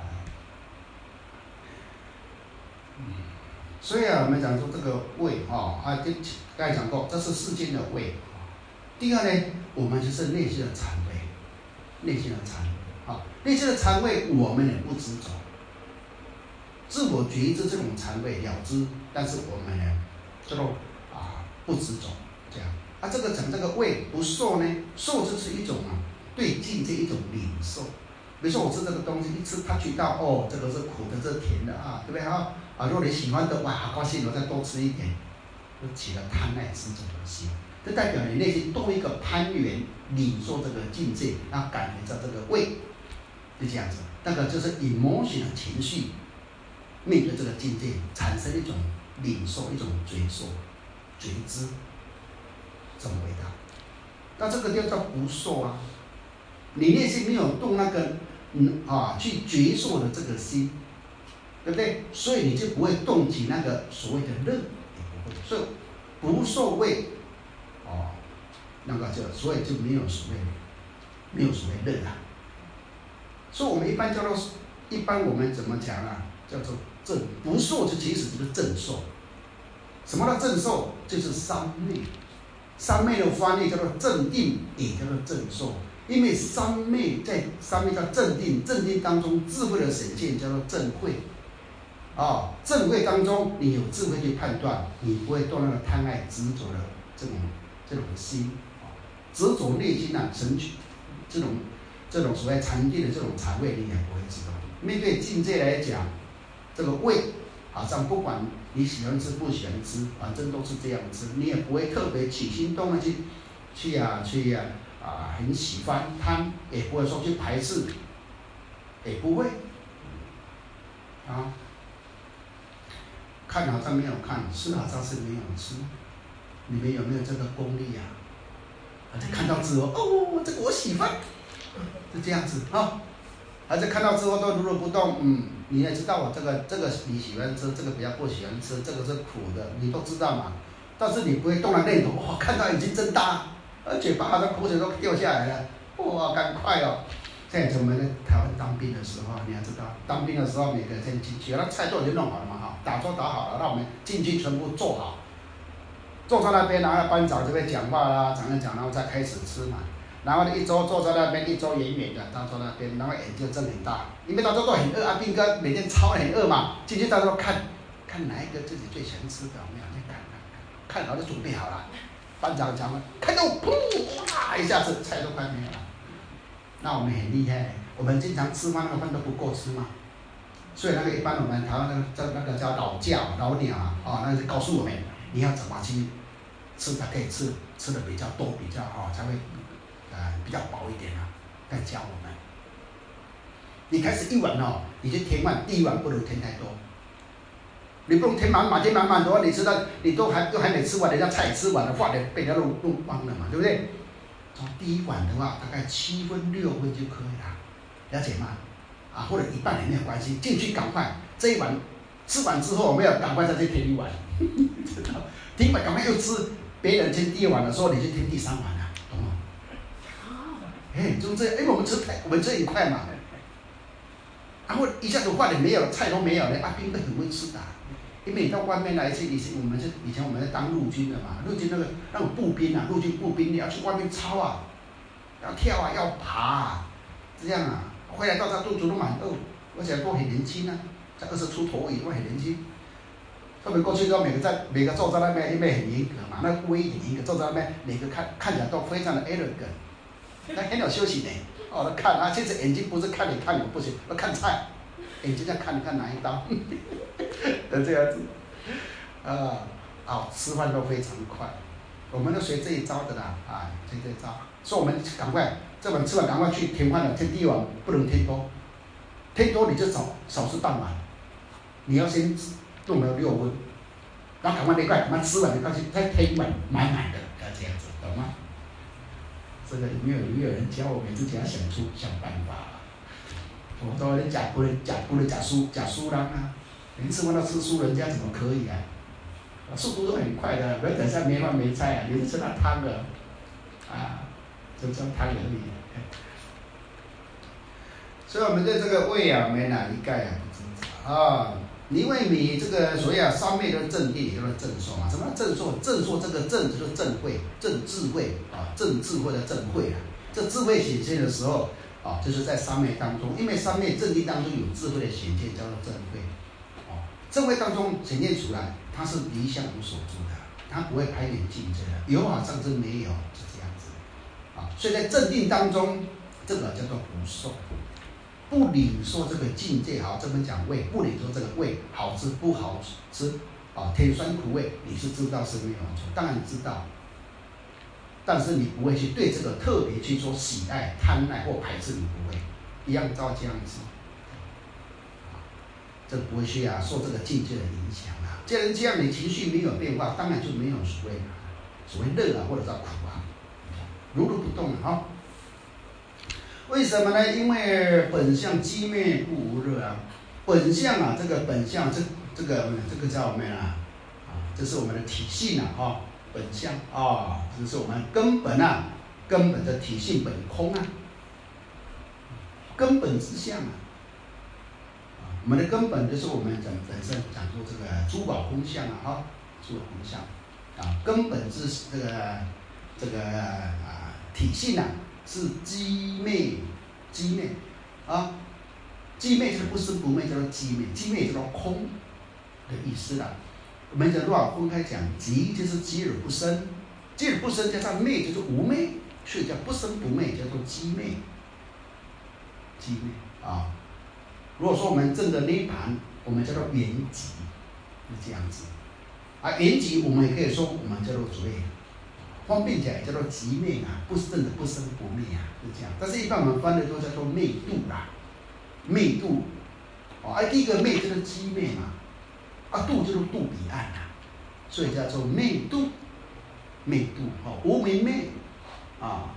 所以我们讲说这个胃刚才讲过，这是世间的胃第二呢，我们就是内心的禅胃，内心的禅胃我们也不执着，自我觉知这种禅胃了知，但是我们呢这种不执着这样这个讲这个胃不受呢，受就是一种对境界一种领受， 比如说我吃这个东西，一吃它觉到哦，这个是苦的，这是甜的啊，对不对啊？啊，如果你喜欢的，哇，好高兴，我再多吃一点，就起了贪爱执着的心，这代表你内心多一个攀缘，领受这个境界，然后感觉到这个味，就这样子。那个就是 emotion 的情绪，面对这个境界，产生一种领受，一种觉受、觉知，这么伟大。那这个就叫不受啊，你内心没有动那个去觉受的这个心，对不对？所以你就不会动起那个所谓的乐，也不会。所以不受味，那个所以就没有所谓乐啊。所以我们一般我们怎么讲啊？叫做正不受，就其实就是正受。什么叫正受？就是三昧。三昧的翻译叫做正定，也叫做正受。因为三昧叫正定，正定当中智慧的显现叫做正慧。正慧当中你有智慧去判断，你不会动那个贪爱执着的这种心。执着内心神取这种所谓禅定的这种禅味，你也不会知道。面对境界来讲，这个味好像不管你喜欢吃不喜欢吃，反正都是这样吃，你也不会特别起心动念去很喜欢贪，也不会说去排斥，也不会看好像没有看，吃好像是没有吃，你们有没有这个功力啊？看到之后，这个我喜欢，就这样子还是看到之后都如如不动，你也知道这个你喜欢吃，这个比较不喜欢吃，这个是苦的，你都知道嘛。但是你不会动了念头，看到眼睛睁大，嘴巴好像口水都掉下来了，赶快哦！现在我们在台湾当兵的时候，你要知道，当兵的时候每个人先进去，那菜都已经弄好了嘛，打坐打好了，让我们进去全部坐好，坐在那边，然后班长就会讲话啦，讲，然后再开始吃嘛。然后一周坐在那边，一周远远的，他坐那边，然后眼睛睁很大，因为大家都很饿啊，兵哥每天操很饿嘛，进去大家都看哪一个自己最喜欢吃的，我们两天看好就准备好了。班长讲了，看到砰，哇，一下子菜都快没有了。那我们很厉害，我们经常吃饭那个饭都不够吃嘛，所以那个一般我们台湾那个叫老鸟那就告诉我们，你要怎么去吃才可以吃的比较多，比较好，才会比较饱一点再教我们。你开始一碗你就填满，第一碗不能填太多。你不能填满的话，你知道你都还没吃完，人家菜吃完了，饭被人家弄光了嘛，对不对？第一碗的话，大概7分6分就可以了，了解吗？或者一半也没有关系，进去赶快这一碗吃完之后，我们要赶快再去填一碗，知道？填完赶快又吃，别人填第2碗的时候，你就填第3碗了，懂吗？就这样，因为我们吃很快嘛，然后一下子饭也没有，菜都没有了，兵都很会吃的。因为你到外面来以前我们在当陆军的嘛，陆军那种步兵陆军步兵，你要去外面操要跳要爬这样回来到他肚子都蛮饿，而且都很年轻才20出头而已，都很年轻。他们过去都每个坐在那边，因为很严格嘛，那威很严格，坐在那边每个看起来都非常的 elegant， 很有休息呢。看其实眼睛不是看你看我不行，要看菜，眼睛在看哪一刀。这样子，吃饭都非常快，我们都学这一招的啦，学这一招，所以我们赶快这碗吃完赶快去填饭了，填第1碗不能填多，填多你就少吃半碗，你要先弄了6分，然后赶快赶快吃完，赶快再填1碗满的，这样子，懂吗？这个没有人教我们自己要想办法。我说你不能吃素人连吃饭都吃素，人家怎么可以速度都很快的，不要等下没饭没菜你是吃那汤的就吃汤而已。所以我们对这个味我们一概不知道因为你这个所谓三昧的正定，也就是正受嘛。什么叫正受？正受这个正就是正慧、正智慧正智慧的正慧这智慧显现的时候就是在三昧当中，因为三昧正定当中有智慧的显现，叫做正慧。正慧当中显现出来，它是离相无所住的，它不会攀缘境界的，有好像是没有，是这样子所以在正定当中，这个叫做不受。 不领受这个境界，好，这么讲味，不领受这个味好吃不好吃啊，甜酸苦味，你是知道是没有错，当然知道，但是你不会去对这个特别去说喜爱、贪爱或排斥，你不会，一样照这样子，这不会去受这个境界的影响啊。既然这样，你情绪没有变化，当然就没有所谓乐啊，或者叫苦啊，如如不动啊。好，为什么呢？因为本相寂灭不无热啊。本相啊，这个本相，这个叫我们啊，这是我们的体性啊，本相啊，这是我们根本啊，根本的体性本空啊，根本之相啊。我们的根本就是我们本身讲说这个诸宝空相啊，诸宝空相啊，根本之这个体性啊，是寂灭啊，寂灭就是不生不灭，叫做寂灭，寂灭叫做空的意思啦。我们讲如果分开讲，寂就是寂而不生，寂而不生加上灭就是无灭，所以叫不生不灭，叫做寂灭，寂灭啊。如果说我们证的涅盘，我们叫做圆寂，是这样子。圆寂我们也可以说我们叫做所谓方便讲也叫做寂灭啊，不是真的不生不灭啊，是这样。但是一般我们翻的都叫做灭度啦，灭度。第一个灭就是寂灭嘛，度就是度彼岸啊，所以叫做灭度，灭度无明灭啊，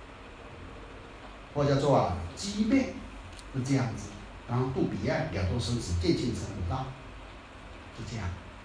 或叫做寂灭，是这样子。然后度彼岸，了脱生死，渐进成无道，是这样。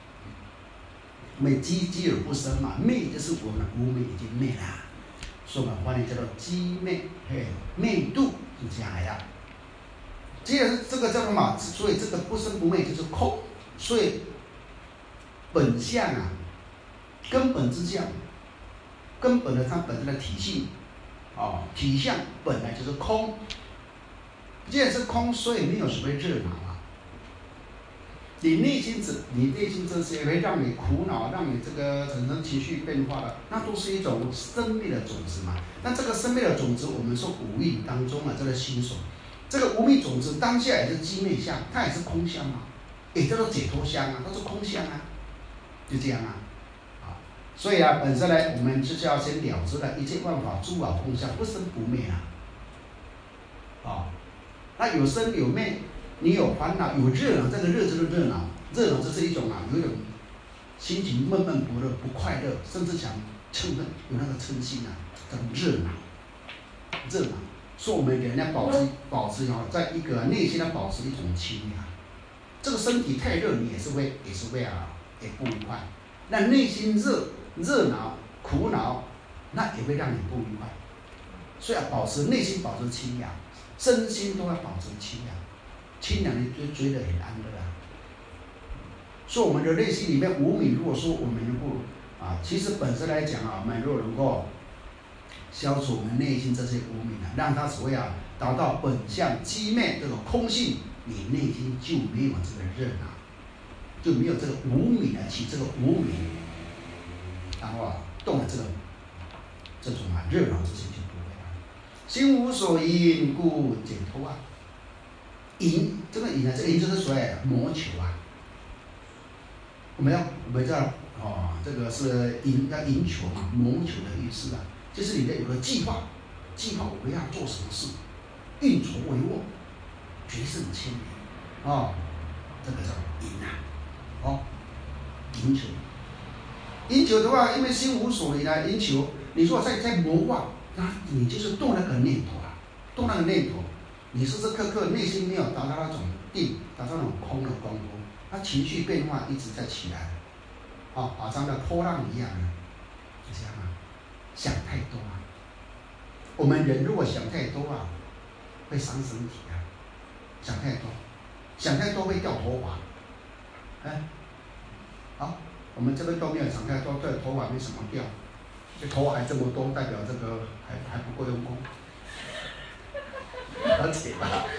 寂而不生嘛，灭就是我们无明已经灭了，所以我们翻译叫做寂灭，灭度是这样来的。既然这个叫做嘛，所以这个不生不灭就是空，所以本相啊，根本之相，根本的它本身的体性，体相本来就是空。既然是空，所以没有什么热闹啊。你内心这些会让你苦恼，让你这个产生情绪变化的，那都是一种生命的种子嘛。那这个生命的种子，我们说五蕴当中这个心所，这个无明种子当下也是寂灭相，它也是空相嘛，也叫做解脱相啊，都是空相啊，就这样啊。所以本身呢，我们就是要先了知了一切万法诸法空相，不生不灭啊。那有生有灭，你有烦恼有热闹，这个热就是热闹，热闹这是一种有一种心情闷闷不乐、不快乐，甚至想嗔恨，有那个嗔心叫热闹，热闹。所以我们给人家保持在一个内心保持一种清凉。这个身体太热，你也是会也不愉快。那内心热闹苦恼，那也会让你不愉快。所以保持内心保持清凉。身心都要保持清凉，清凉你就觉得很安乐啊。所以我们的内心里面无明，如果说我们能够其实本身来讲我们如果能够消除我们内心这些无明让它所谓达到本相寂灭这个空性，你内心就没有这个热闹，就没有这个无明起这个无明，然后动了这种热闹之心就不会了。心无所依，故解脱淫，这个淫这个淫就是所谓魔求我们叫这个是要淫求嘛，谋求的意思就是你的有个计划我要做什么事，运筹帷幄，决胜千里这个叫淫淫求。淫求的话，因为心无所依淫求，你说在谋划，那你就是动那个念头动那个念头，你时时刻刻内心没有达到那种定，达到那种空的功夫，那情绪变化一直在起来，好像那波浪一样就这样想太多我们人如果想太多会伤身体想太多会掉头发，我们这边都没有想太多，对头发没什么掉，这头发还这么多，代表这个还不够用功，而且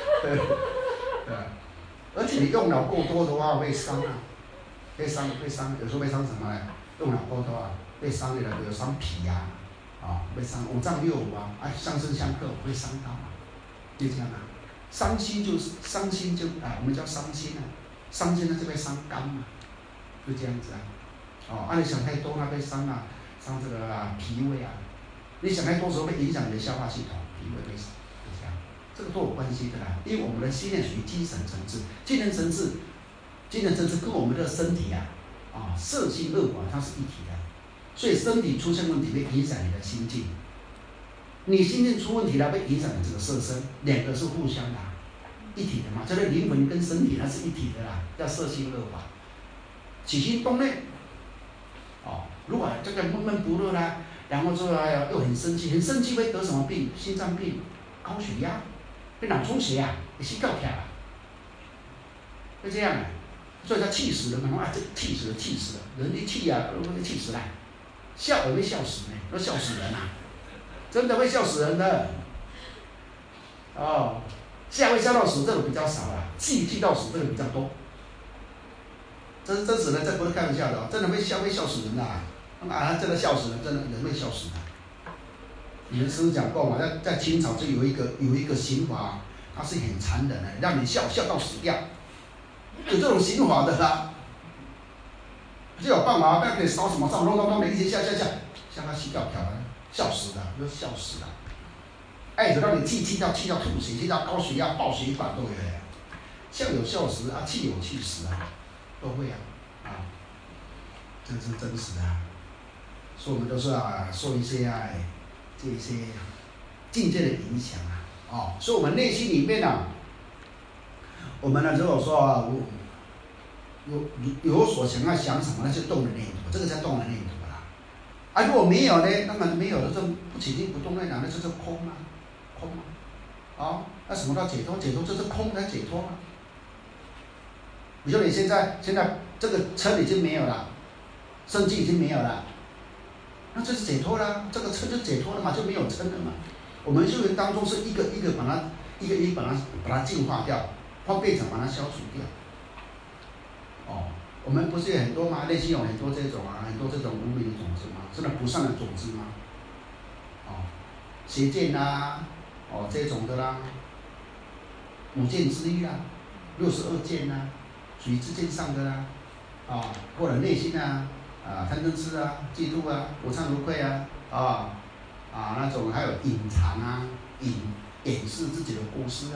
而且你用脑过多的话会伤会伤，有时候会伤什么呢？用脑过多会伤你的，比如伤脾会伤五脏六腑上升相克会伤到就这样伤心就是伤心就我们叫伤心啊，伤心呢就会伤肝嘛，就这样子啊。哦，你想太多那会伤这个脾胃啊。你想太多时候会影响你的消化系统，脾胃会这样，这个都有关系的啦。因为我们的心念属于精神层次，精神层次跟我们的身体色心二法它是一体的，所以身体出现问题会影响你的心境。你心境出问题了，会影响你这个色身，两个是互相的，一体的嘛。这个灵魂跟身体它是一体的啦，叫色心二法。起心动念，如果这个闷闷不乐啦，然后之后又很生气会得什么病？心脏病、高血压，会脑充血啊，会心跳跳啊，会这样啊。所以他气死人嘛，这气死了，人一气会气死了，笑也会笑死呢，都笑死人啊。真的会笑死人的，笑会笑到死，这个比较少啦，气到死这个比较多。这是真实的，这不是开玩笑的真的会笑死人的真的笑死人，真的人会笑死的。你们师父讲过嘛，在清朝就有一个刑罚，它是很残忍的，让你笑到死掉，有这种刑罚的啦。就有办法，不要给你烧什么烧，弄的一直笑到死掉了。笑死了，就笑死了，就让你气到吐血，气到高血压、爆血管都有呀。笑有笑死气有气死都会这是真实的所以我们都是受一些这些境界的影响所以我们内心里面我们如果说有所想要想什么，那就动了念头，这个叫动了念头。如果没有呢？那么没有的，这不起心不动念，那就是空那什么叫解脱？解脱就是空才解脱嘛。比如说你现在这个车已经没有了，生计已经没有了，那就是解脱了，这个车就解脱了嘛，就没有嗔了嘛。我们修行当中是一个一个把它净化掉，变成把它消除掉。我们不是有很多吗？内心有很多这种无明的种子吗？真的不善的种子吗？邪见这种的啦，5见之一啦，62见啦，属于知见上的啦，或者内心贪嗔痴嫉妒我忏如愧那种还有隐藏掩饰自己的过失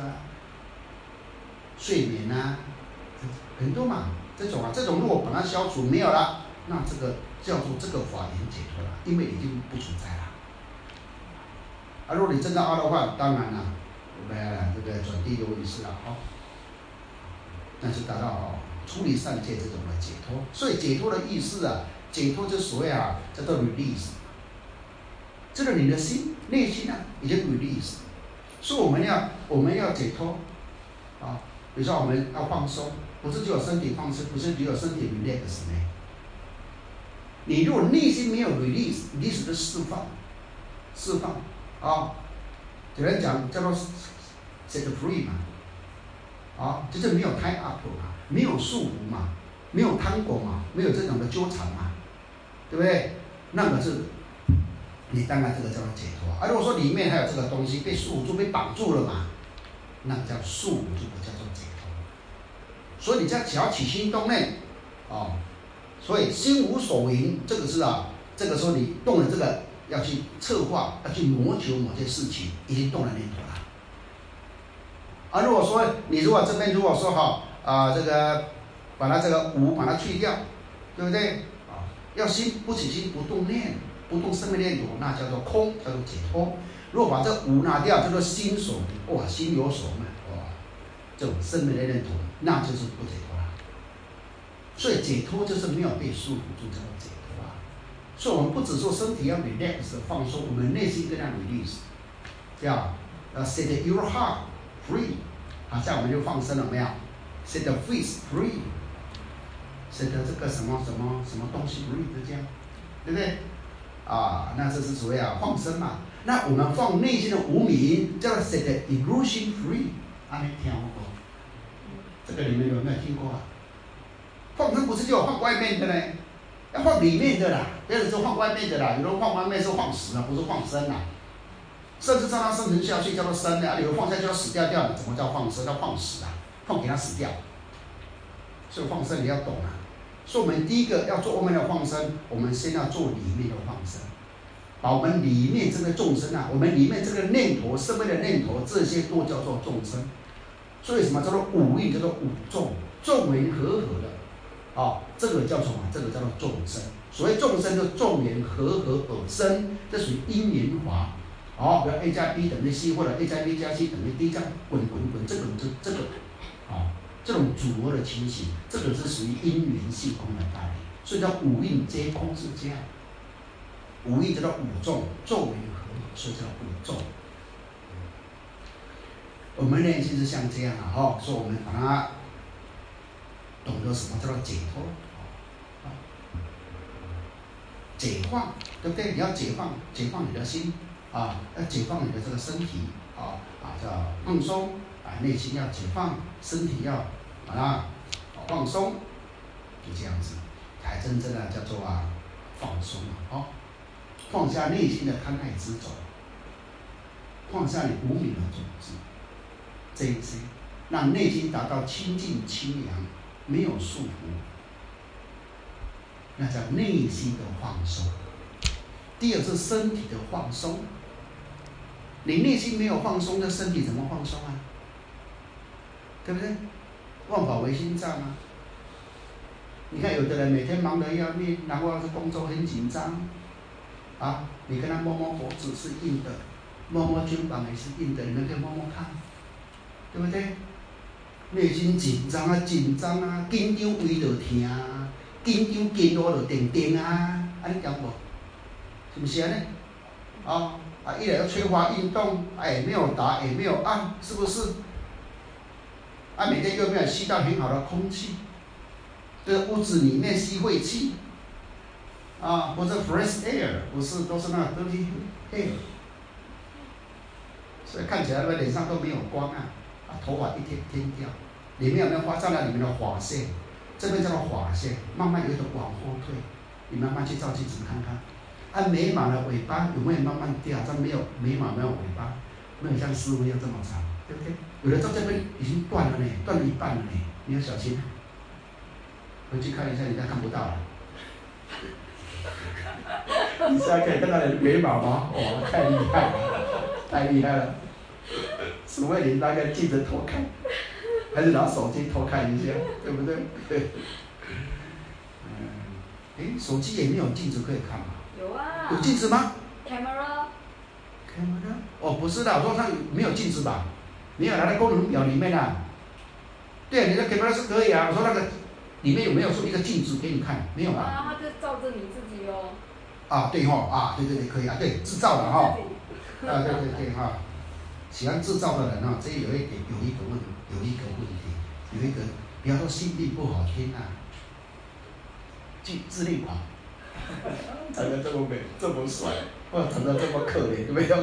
睡眠很多嘛。这种如果把它消除没有了，那这个叫做这个法已经解脱了，因为已经不存在了。如果你真的的话，当然了，我们这个转地流仪式了那就达到处理善界这种的解脱。所以解脱的意思解脱就所谓叫做 release， 这个你的内心已经 release， 所以我们要解脱比如说我们要放松。不是只有身体放松，不是只有身体 relax 呢。你如果内心没有 release 的释放有人讲叫做 set free 嘛，就是没有 tie up 嘛，没有束缚嘛，没有贪果嘛，没有这种的纠缠嘛，对不对？那个是你当然这个叫做解脱如果说里面还有这个东西被束缚住、被绑住了嘛，那个叫束缚住，不叫做解脱。所以你只要起心动念所以心无所云，这个是这个时候你动了这个要去策划，要去谋求某些事情，已经动了念头了。如果说你这边如果说这个把它这个无把它去掉，对不对要心不起心不动念，不动生灭念头，那叫做空，叫做解脱。如果把这无拿掉，叫做心所明，心有所梦这种生灭的念头，那就是不解脱了。所以解脱就是没有被束缚住，叫做解脱所以我们不只说身体要 relax 放松，我们内心更要 release， 要 set your heart free， 好像我们就放生了没有 ？set the face free， set 这个什么东西 free 就这样，对不对？那这是所谓放生嘛。那我们放内心的无明，叫做 set the illusion free， 没听过？这个你们有没有听过放生不是就有放外面的呢？要放里面的啦，不要说放外面的啦。有人放外面是放死不是放生甚至让它生存下去叫做生的，你放下去就要死掉掉了，怎么叫放生？叫放死啊，放给它死掉。所以放生你要懂啊。所以我们第一个要做外面的放生，我们先要做里面的放生，把我们里面这个众生啊，我们里面这个念头、生命的念头，这些都叫做众生。所以什么叫做五蕴？叫做五众，众缘和合的，这个叫什么？这个叫做众生。所谓众生，就众缘和合而生，这属于因缘法。比如 A 加 B 等于 C， 或者 A 加 B 加 C 等于 D， 这样滚，这个，这种组合的情形，这个是属于因缘性空的道理。所以叫五蕴皆空是这样。五蕴叫做五众，众缘和合，所以叫五众。我们内心是像这样啊，所以我们把它懂得什么叫做解脱，解放，对不对？你要解放你的心要解放你的这个身体叫放松内心要解放，身体要把它放松，就这样子，才真正的叫做放松放下内心的贪爱执着，放下你无明的种子，这一些让内心达到清净清凉，没有束缚，那叫内心的放松。第二是身体的放松，你内心没有放松，那身体怎么放松啊？对不对？万法唯心造啊！你看有的人每天忙得要命，然后是工作很紧张你跟他摸摸脖子是硬的，摸摸肩膀也是硬的，你们可以摸摸看，对不对？内心紧张啊，紧张张胃就痛紧张筋络就定定你讲无？是不是呢？一来要缺乏运动，也没有打，也没有按，是不是？每天又没有吸到很好的空气，这个屋子里面吸晦气，不是 fresh air， 不是，都是那 dirty air， 所以看起来脸上都没有光头发一天天掉，里面有没有发照到里面的发线？这边叫做发线，慢慢有一种往后退，你慢慢去照镜子看看，眉毛的尾巴有没有慢慢掉？这没有眉毛，没有尾巴，没有像师傅一样这么长，对不对？有的到这边已经断了呢，断了一半了呢，你要小心。回去看一下，你看不到了。你现在可以看到你的眉毛吗？太厉害了，太厉害了！除非你拿个镜子偷看，还是拿手机偷看一下，对不对？对。手机也没有镜子可以看嘛？ 有啊。 有镜子吗 ？Camera。 不是的，我说它没有镜子吧？没有，拿在功能表里面对，你的 camera 是可以我说那个里面有没有说一个镜子给你看？没有吧？ 它就照着你自己哦。 对对，可以对，制造的对喜欢制造的人这有一个问题，比方说心地不好听自恋狂，长得这么美，这么帅，长得这么可怜，有没有？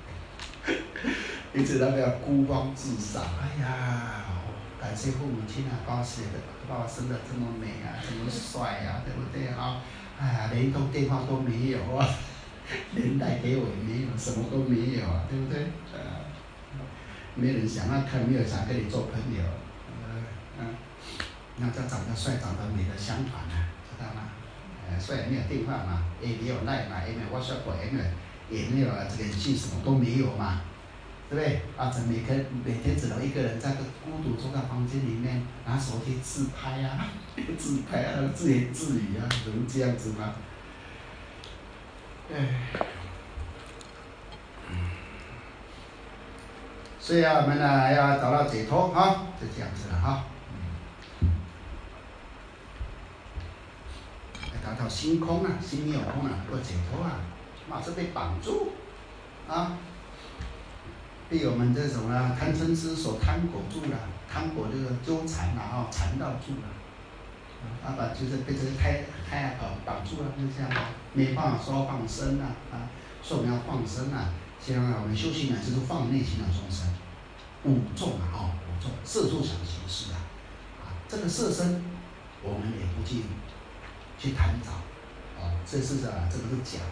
因此那个孤芳自赏，感谢父母亲把我生得这么美这么帅对不对连一通电话都没有连带给我也没有，什么都没有对不对？没人想看，没有想跟你做朋友，那这长得帅、长得美的相反知道吗？虽然没有电话嘛，也没有赖嘛，也没有 WhatsApp， 也没有这个信，什么都没有嘛。对不对？每天只能一个人在个孤独坐在房间里面拿手机自拍自言自语能这样子吗？所以我们要找到解脱就这样子了要达到心空心没有空能够解脱马上被绑住被我们这种贪嗔痴所贪裹住了，贪裹这个纠缠缠绕住了，就是被这个胎绑住了，就这样没办法说放生说我们要放生先让我们修行就是放内心的众生，五众五众，色受想行识这个色身我们也不去贪着这个是假的，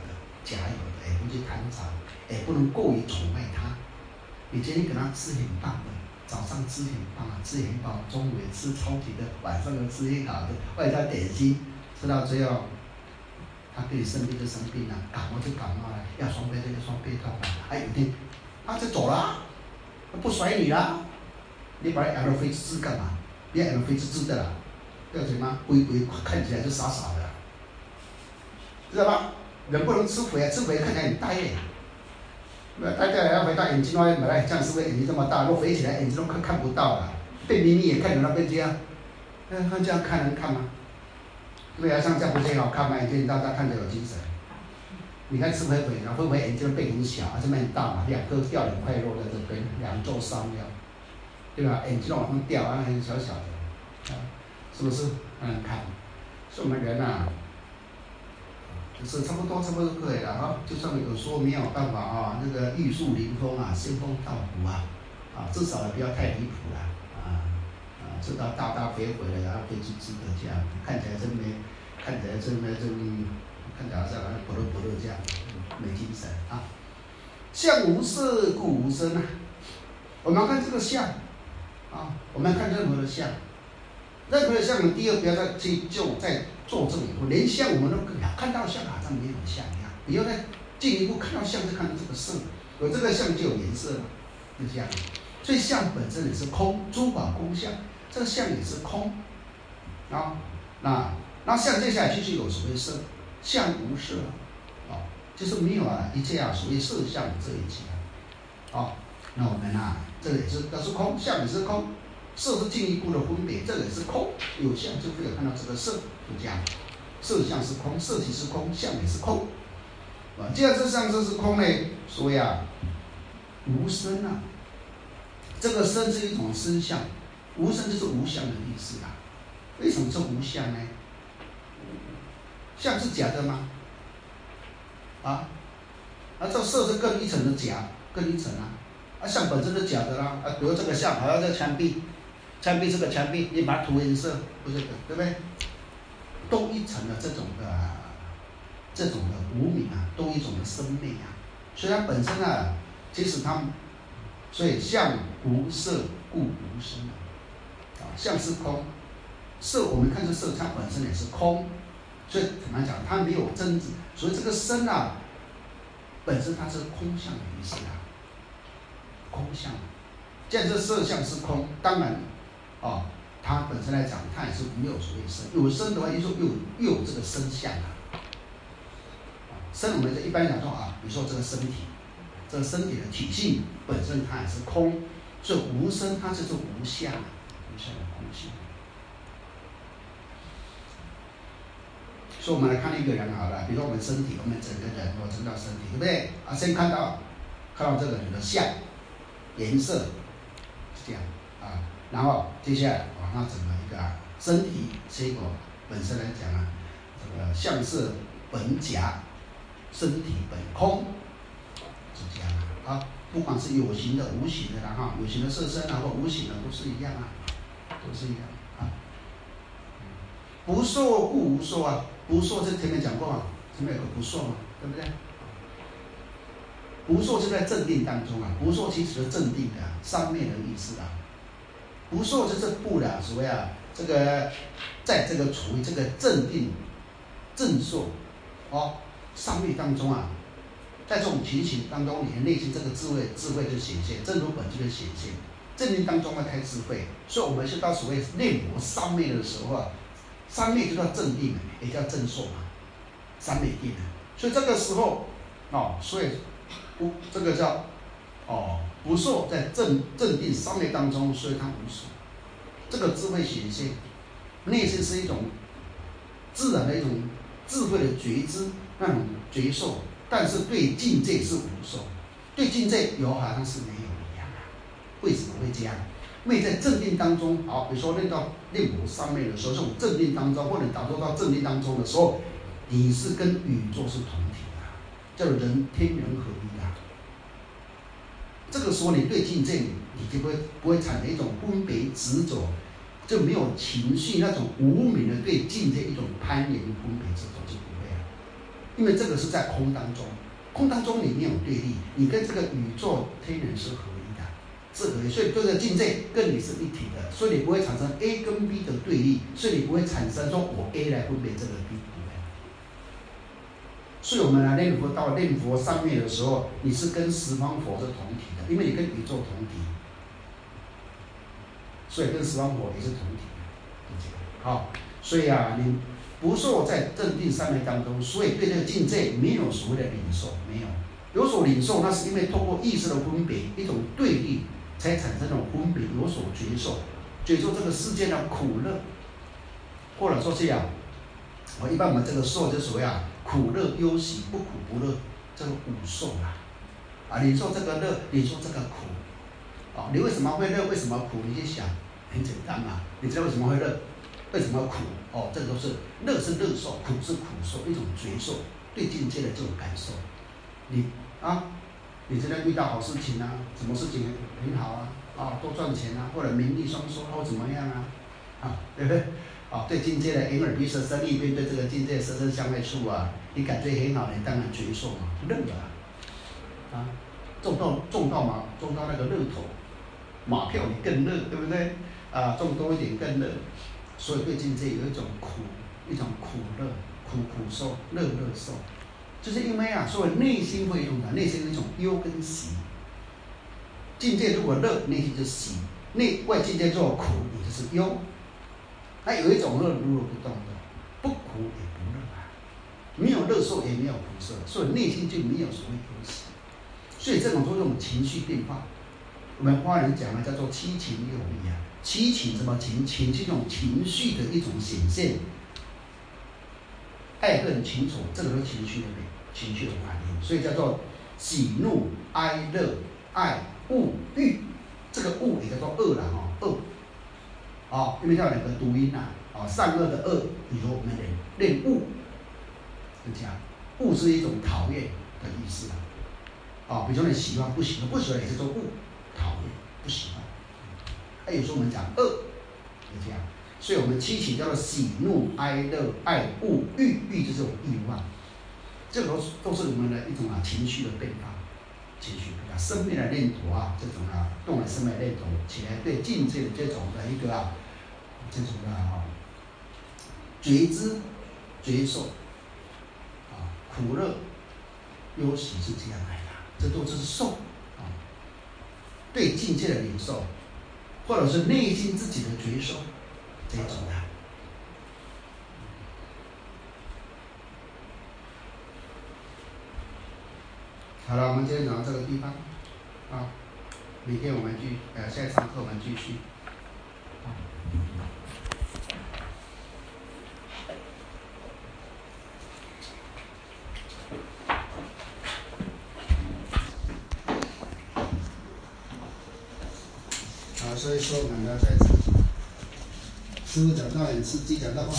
加油的，也不去贪财，也不能过于宠爱他。你今天给他吃很棒的，早上吃很棒啊，吃很饱，中午也吃超级的，晚上又吃很好的，外加点心，吃到最后，他跟你生病就生病了，感冒就感冒了，要双倍痛就双倍痛了，哎，有一天他就走了，他不甩你了，你把他养得肥滋滋干嘛？你要养得肥滋滋的啦，要什么？微看起来就傻傻的，知道吧？人不能吃肥啊，吃肥看起来很呆耶。呆掉了要回到眼睛那边来，这样是不是眼睛这么大？如果肥起来，眼睛都看不到了，变眯眯眼看你那边这样，那这样看能看吗？对啊，像这样不是很好看吗？眼睛大大看着有精神。你看吃肥肥的，会不会眼睛变很小，这边很大嘛？两颗掉两块肉在这边，两座山腰，对吧？眼睛往上掉，很小小的，是不是很难看？所以我们人啊。就是差不多可以了哈，就算有时候没有办法啊，那个玉树临风啊，仙风道骨啊，至少也不要太离谱了吃到大肥的，然后肥滋滋的这样，看起来真看起来好像薄乐这样，没精神啊。相无色故无声啊，我们看这个相啊，我们看任何的相。任何的相，我们第二不要再去再做这种以后，连相我们都看到相好像没有相一样，不要再进一步看到相就看到这个色，有这个相就有颜色了，就这样。所以相本身也是空，诸法空相，这个相也是空啊。那相接下来继续有所谓色，相无色就是没有一切所谓色相这一切那我们这个也是都是空，相也是空。色是进一步的分别，这个是空，有相就会有看到这个色，就这样。色相是空，色即是空，相也是空。既然这相是空呢，所以无声这个声是一种声相，无声就是无相的意思为什么是无相呢？相是假的吗？这色是更一层的假，更一层相本身是假的啦。比如这个相，好像这个墙壁这个墙壁，你把它涂颜色，不是的，对不对？多一层的这种的无明多一种的生灭所以它本身其实所以相无色故无声相是空，色我们看这色，它本身也是空，所以怎么讲？它没有真实，所以这个声本身它是空相的意思空相。既然这色相是空，当然它本身来讲，它也是没有所谓声。有声的话，又有这个声相声我们一般讲说比如说这个身体，这个身体的体性本身它也是空，所以无声它就是无相无相的空性。所以我们来看一个人好了，比如说我们身体，我们整个人，我整到身体，对不对？先看到这个人的相、颜色，是这样然后接下来那整个一个身体结果本身来讲这个相色本假，身体本空，是这样不管是有形的、无形的有形的色身或无形的都是一样都是一样不受故无受不受这前面讲过前面有个不受对不对？不受就在正定当中不受其实是正定的三昧的意思不受就是不的所谓这个在这个处于这个正定正受三昧当中在这种情形当中，你的内心这个智慧就显现，真如本就显现。正定当中开智慧，所以我们是到所谓念佛三昧的时候三昧就叫正定也叫正受三昧定所以这个时候所以这个叫不受在正定三昧当中，所以它无所。这个智慧显现，内心是一种自然的一种智慧的觉知，那种觉受，但是对境界是无受，对境界有好像是没有一样为什么会这样？因为在正定当中，比如说念佛三昧的时候，这种正定当中，或者导入到正定当中的时候，你是跟宇宙是同体叫人天人合一这个时候你对境界你就不会产生一种分别执着，就没有情绪那种无明的对境界一种攀岩分别执着就不会因为这个是在空当中，空当中你没有对立，你跟这个宇宙天人是合一的，是合一，所以这个境界跟你是一体的，所以你不会产生 A 跟 B 的对立，所以你不会产生说我 A 来分别这个 B， 不会。所以我们来念佛到念佛上面的时候，你是跟十方佛是同体的，因为你跟宇宙同体，所以跟十方佛也是同体的，好，所以啊，你不受在正定三昧当中，所以对这个境界没有所谓的领受，没有。有所领受，那是因为透过意识的分别，一种对立，才产生这种分别，有所觉受，觉受这个世界的苦乐，或者说是一般我们这个受就所谓苦乐忧喜，不苦不乐，这个五受啦，领受这个乐，领受这个苦，你为什么会乐？为什么苦？你去想，很简单嘛，你知道为什么会乐？为什么苦？这个都是乐是乐受，苦是苦受，一种觉受，对境界的这种感受。你真的遇到好事情啊，什么事情很好啊，多赚钱啊，或者名利双收或怎么样啊，对不对？对境界的眼耳鼻舌身意，面对这个境界色身香味触啊，你感觉很好，你当然觉受嘛，乐啊，中到那个乐头，马票你更乐，对不对？中多一点更乐，所以对境界有一种苦乐，苦受，乐受，就是因为所以内心会有一种内心的一种忧跟喜。境界如果乐，内心就喜；外境界做苦，你就是忧。那有一种乐如如不动的，不苦也不乐没有乐受也没有苦受，所以内心就没有所谓忧喜。所以这种情绪变化，我们华人讲叫做七情六欲七情什么情？情是一种情绪的一种显现，爱恨情仇，这个都是情绪的反应，所以叫做喜怒哀乐爱恶欲，这个恶也叫做恶啦恶，因为它有两个读音善恶的恶，以后我们练恶，就这样，恶是一种讨厌的意思比如说你喜欢不喜欢，不喜欢也是做恶，讨厌不喜欢。有时候我们讲恶，就这样，所以我们七情叫做喜怒哀乐爱恶欲，欲就是这种欲望，这个都是我们的一种情绪的变化，生命的念头这种动了生命的念头起来，对境界的这种的一个这种的觉知觉受苦乐忧喜是这样来的，这都是受对境界的领受，或者是内心自己的觉受这种的。好了，我们今天讲到这个地方明天我们下一堂课我们继续。所以说我们在师父讲到很刺激，讲到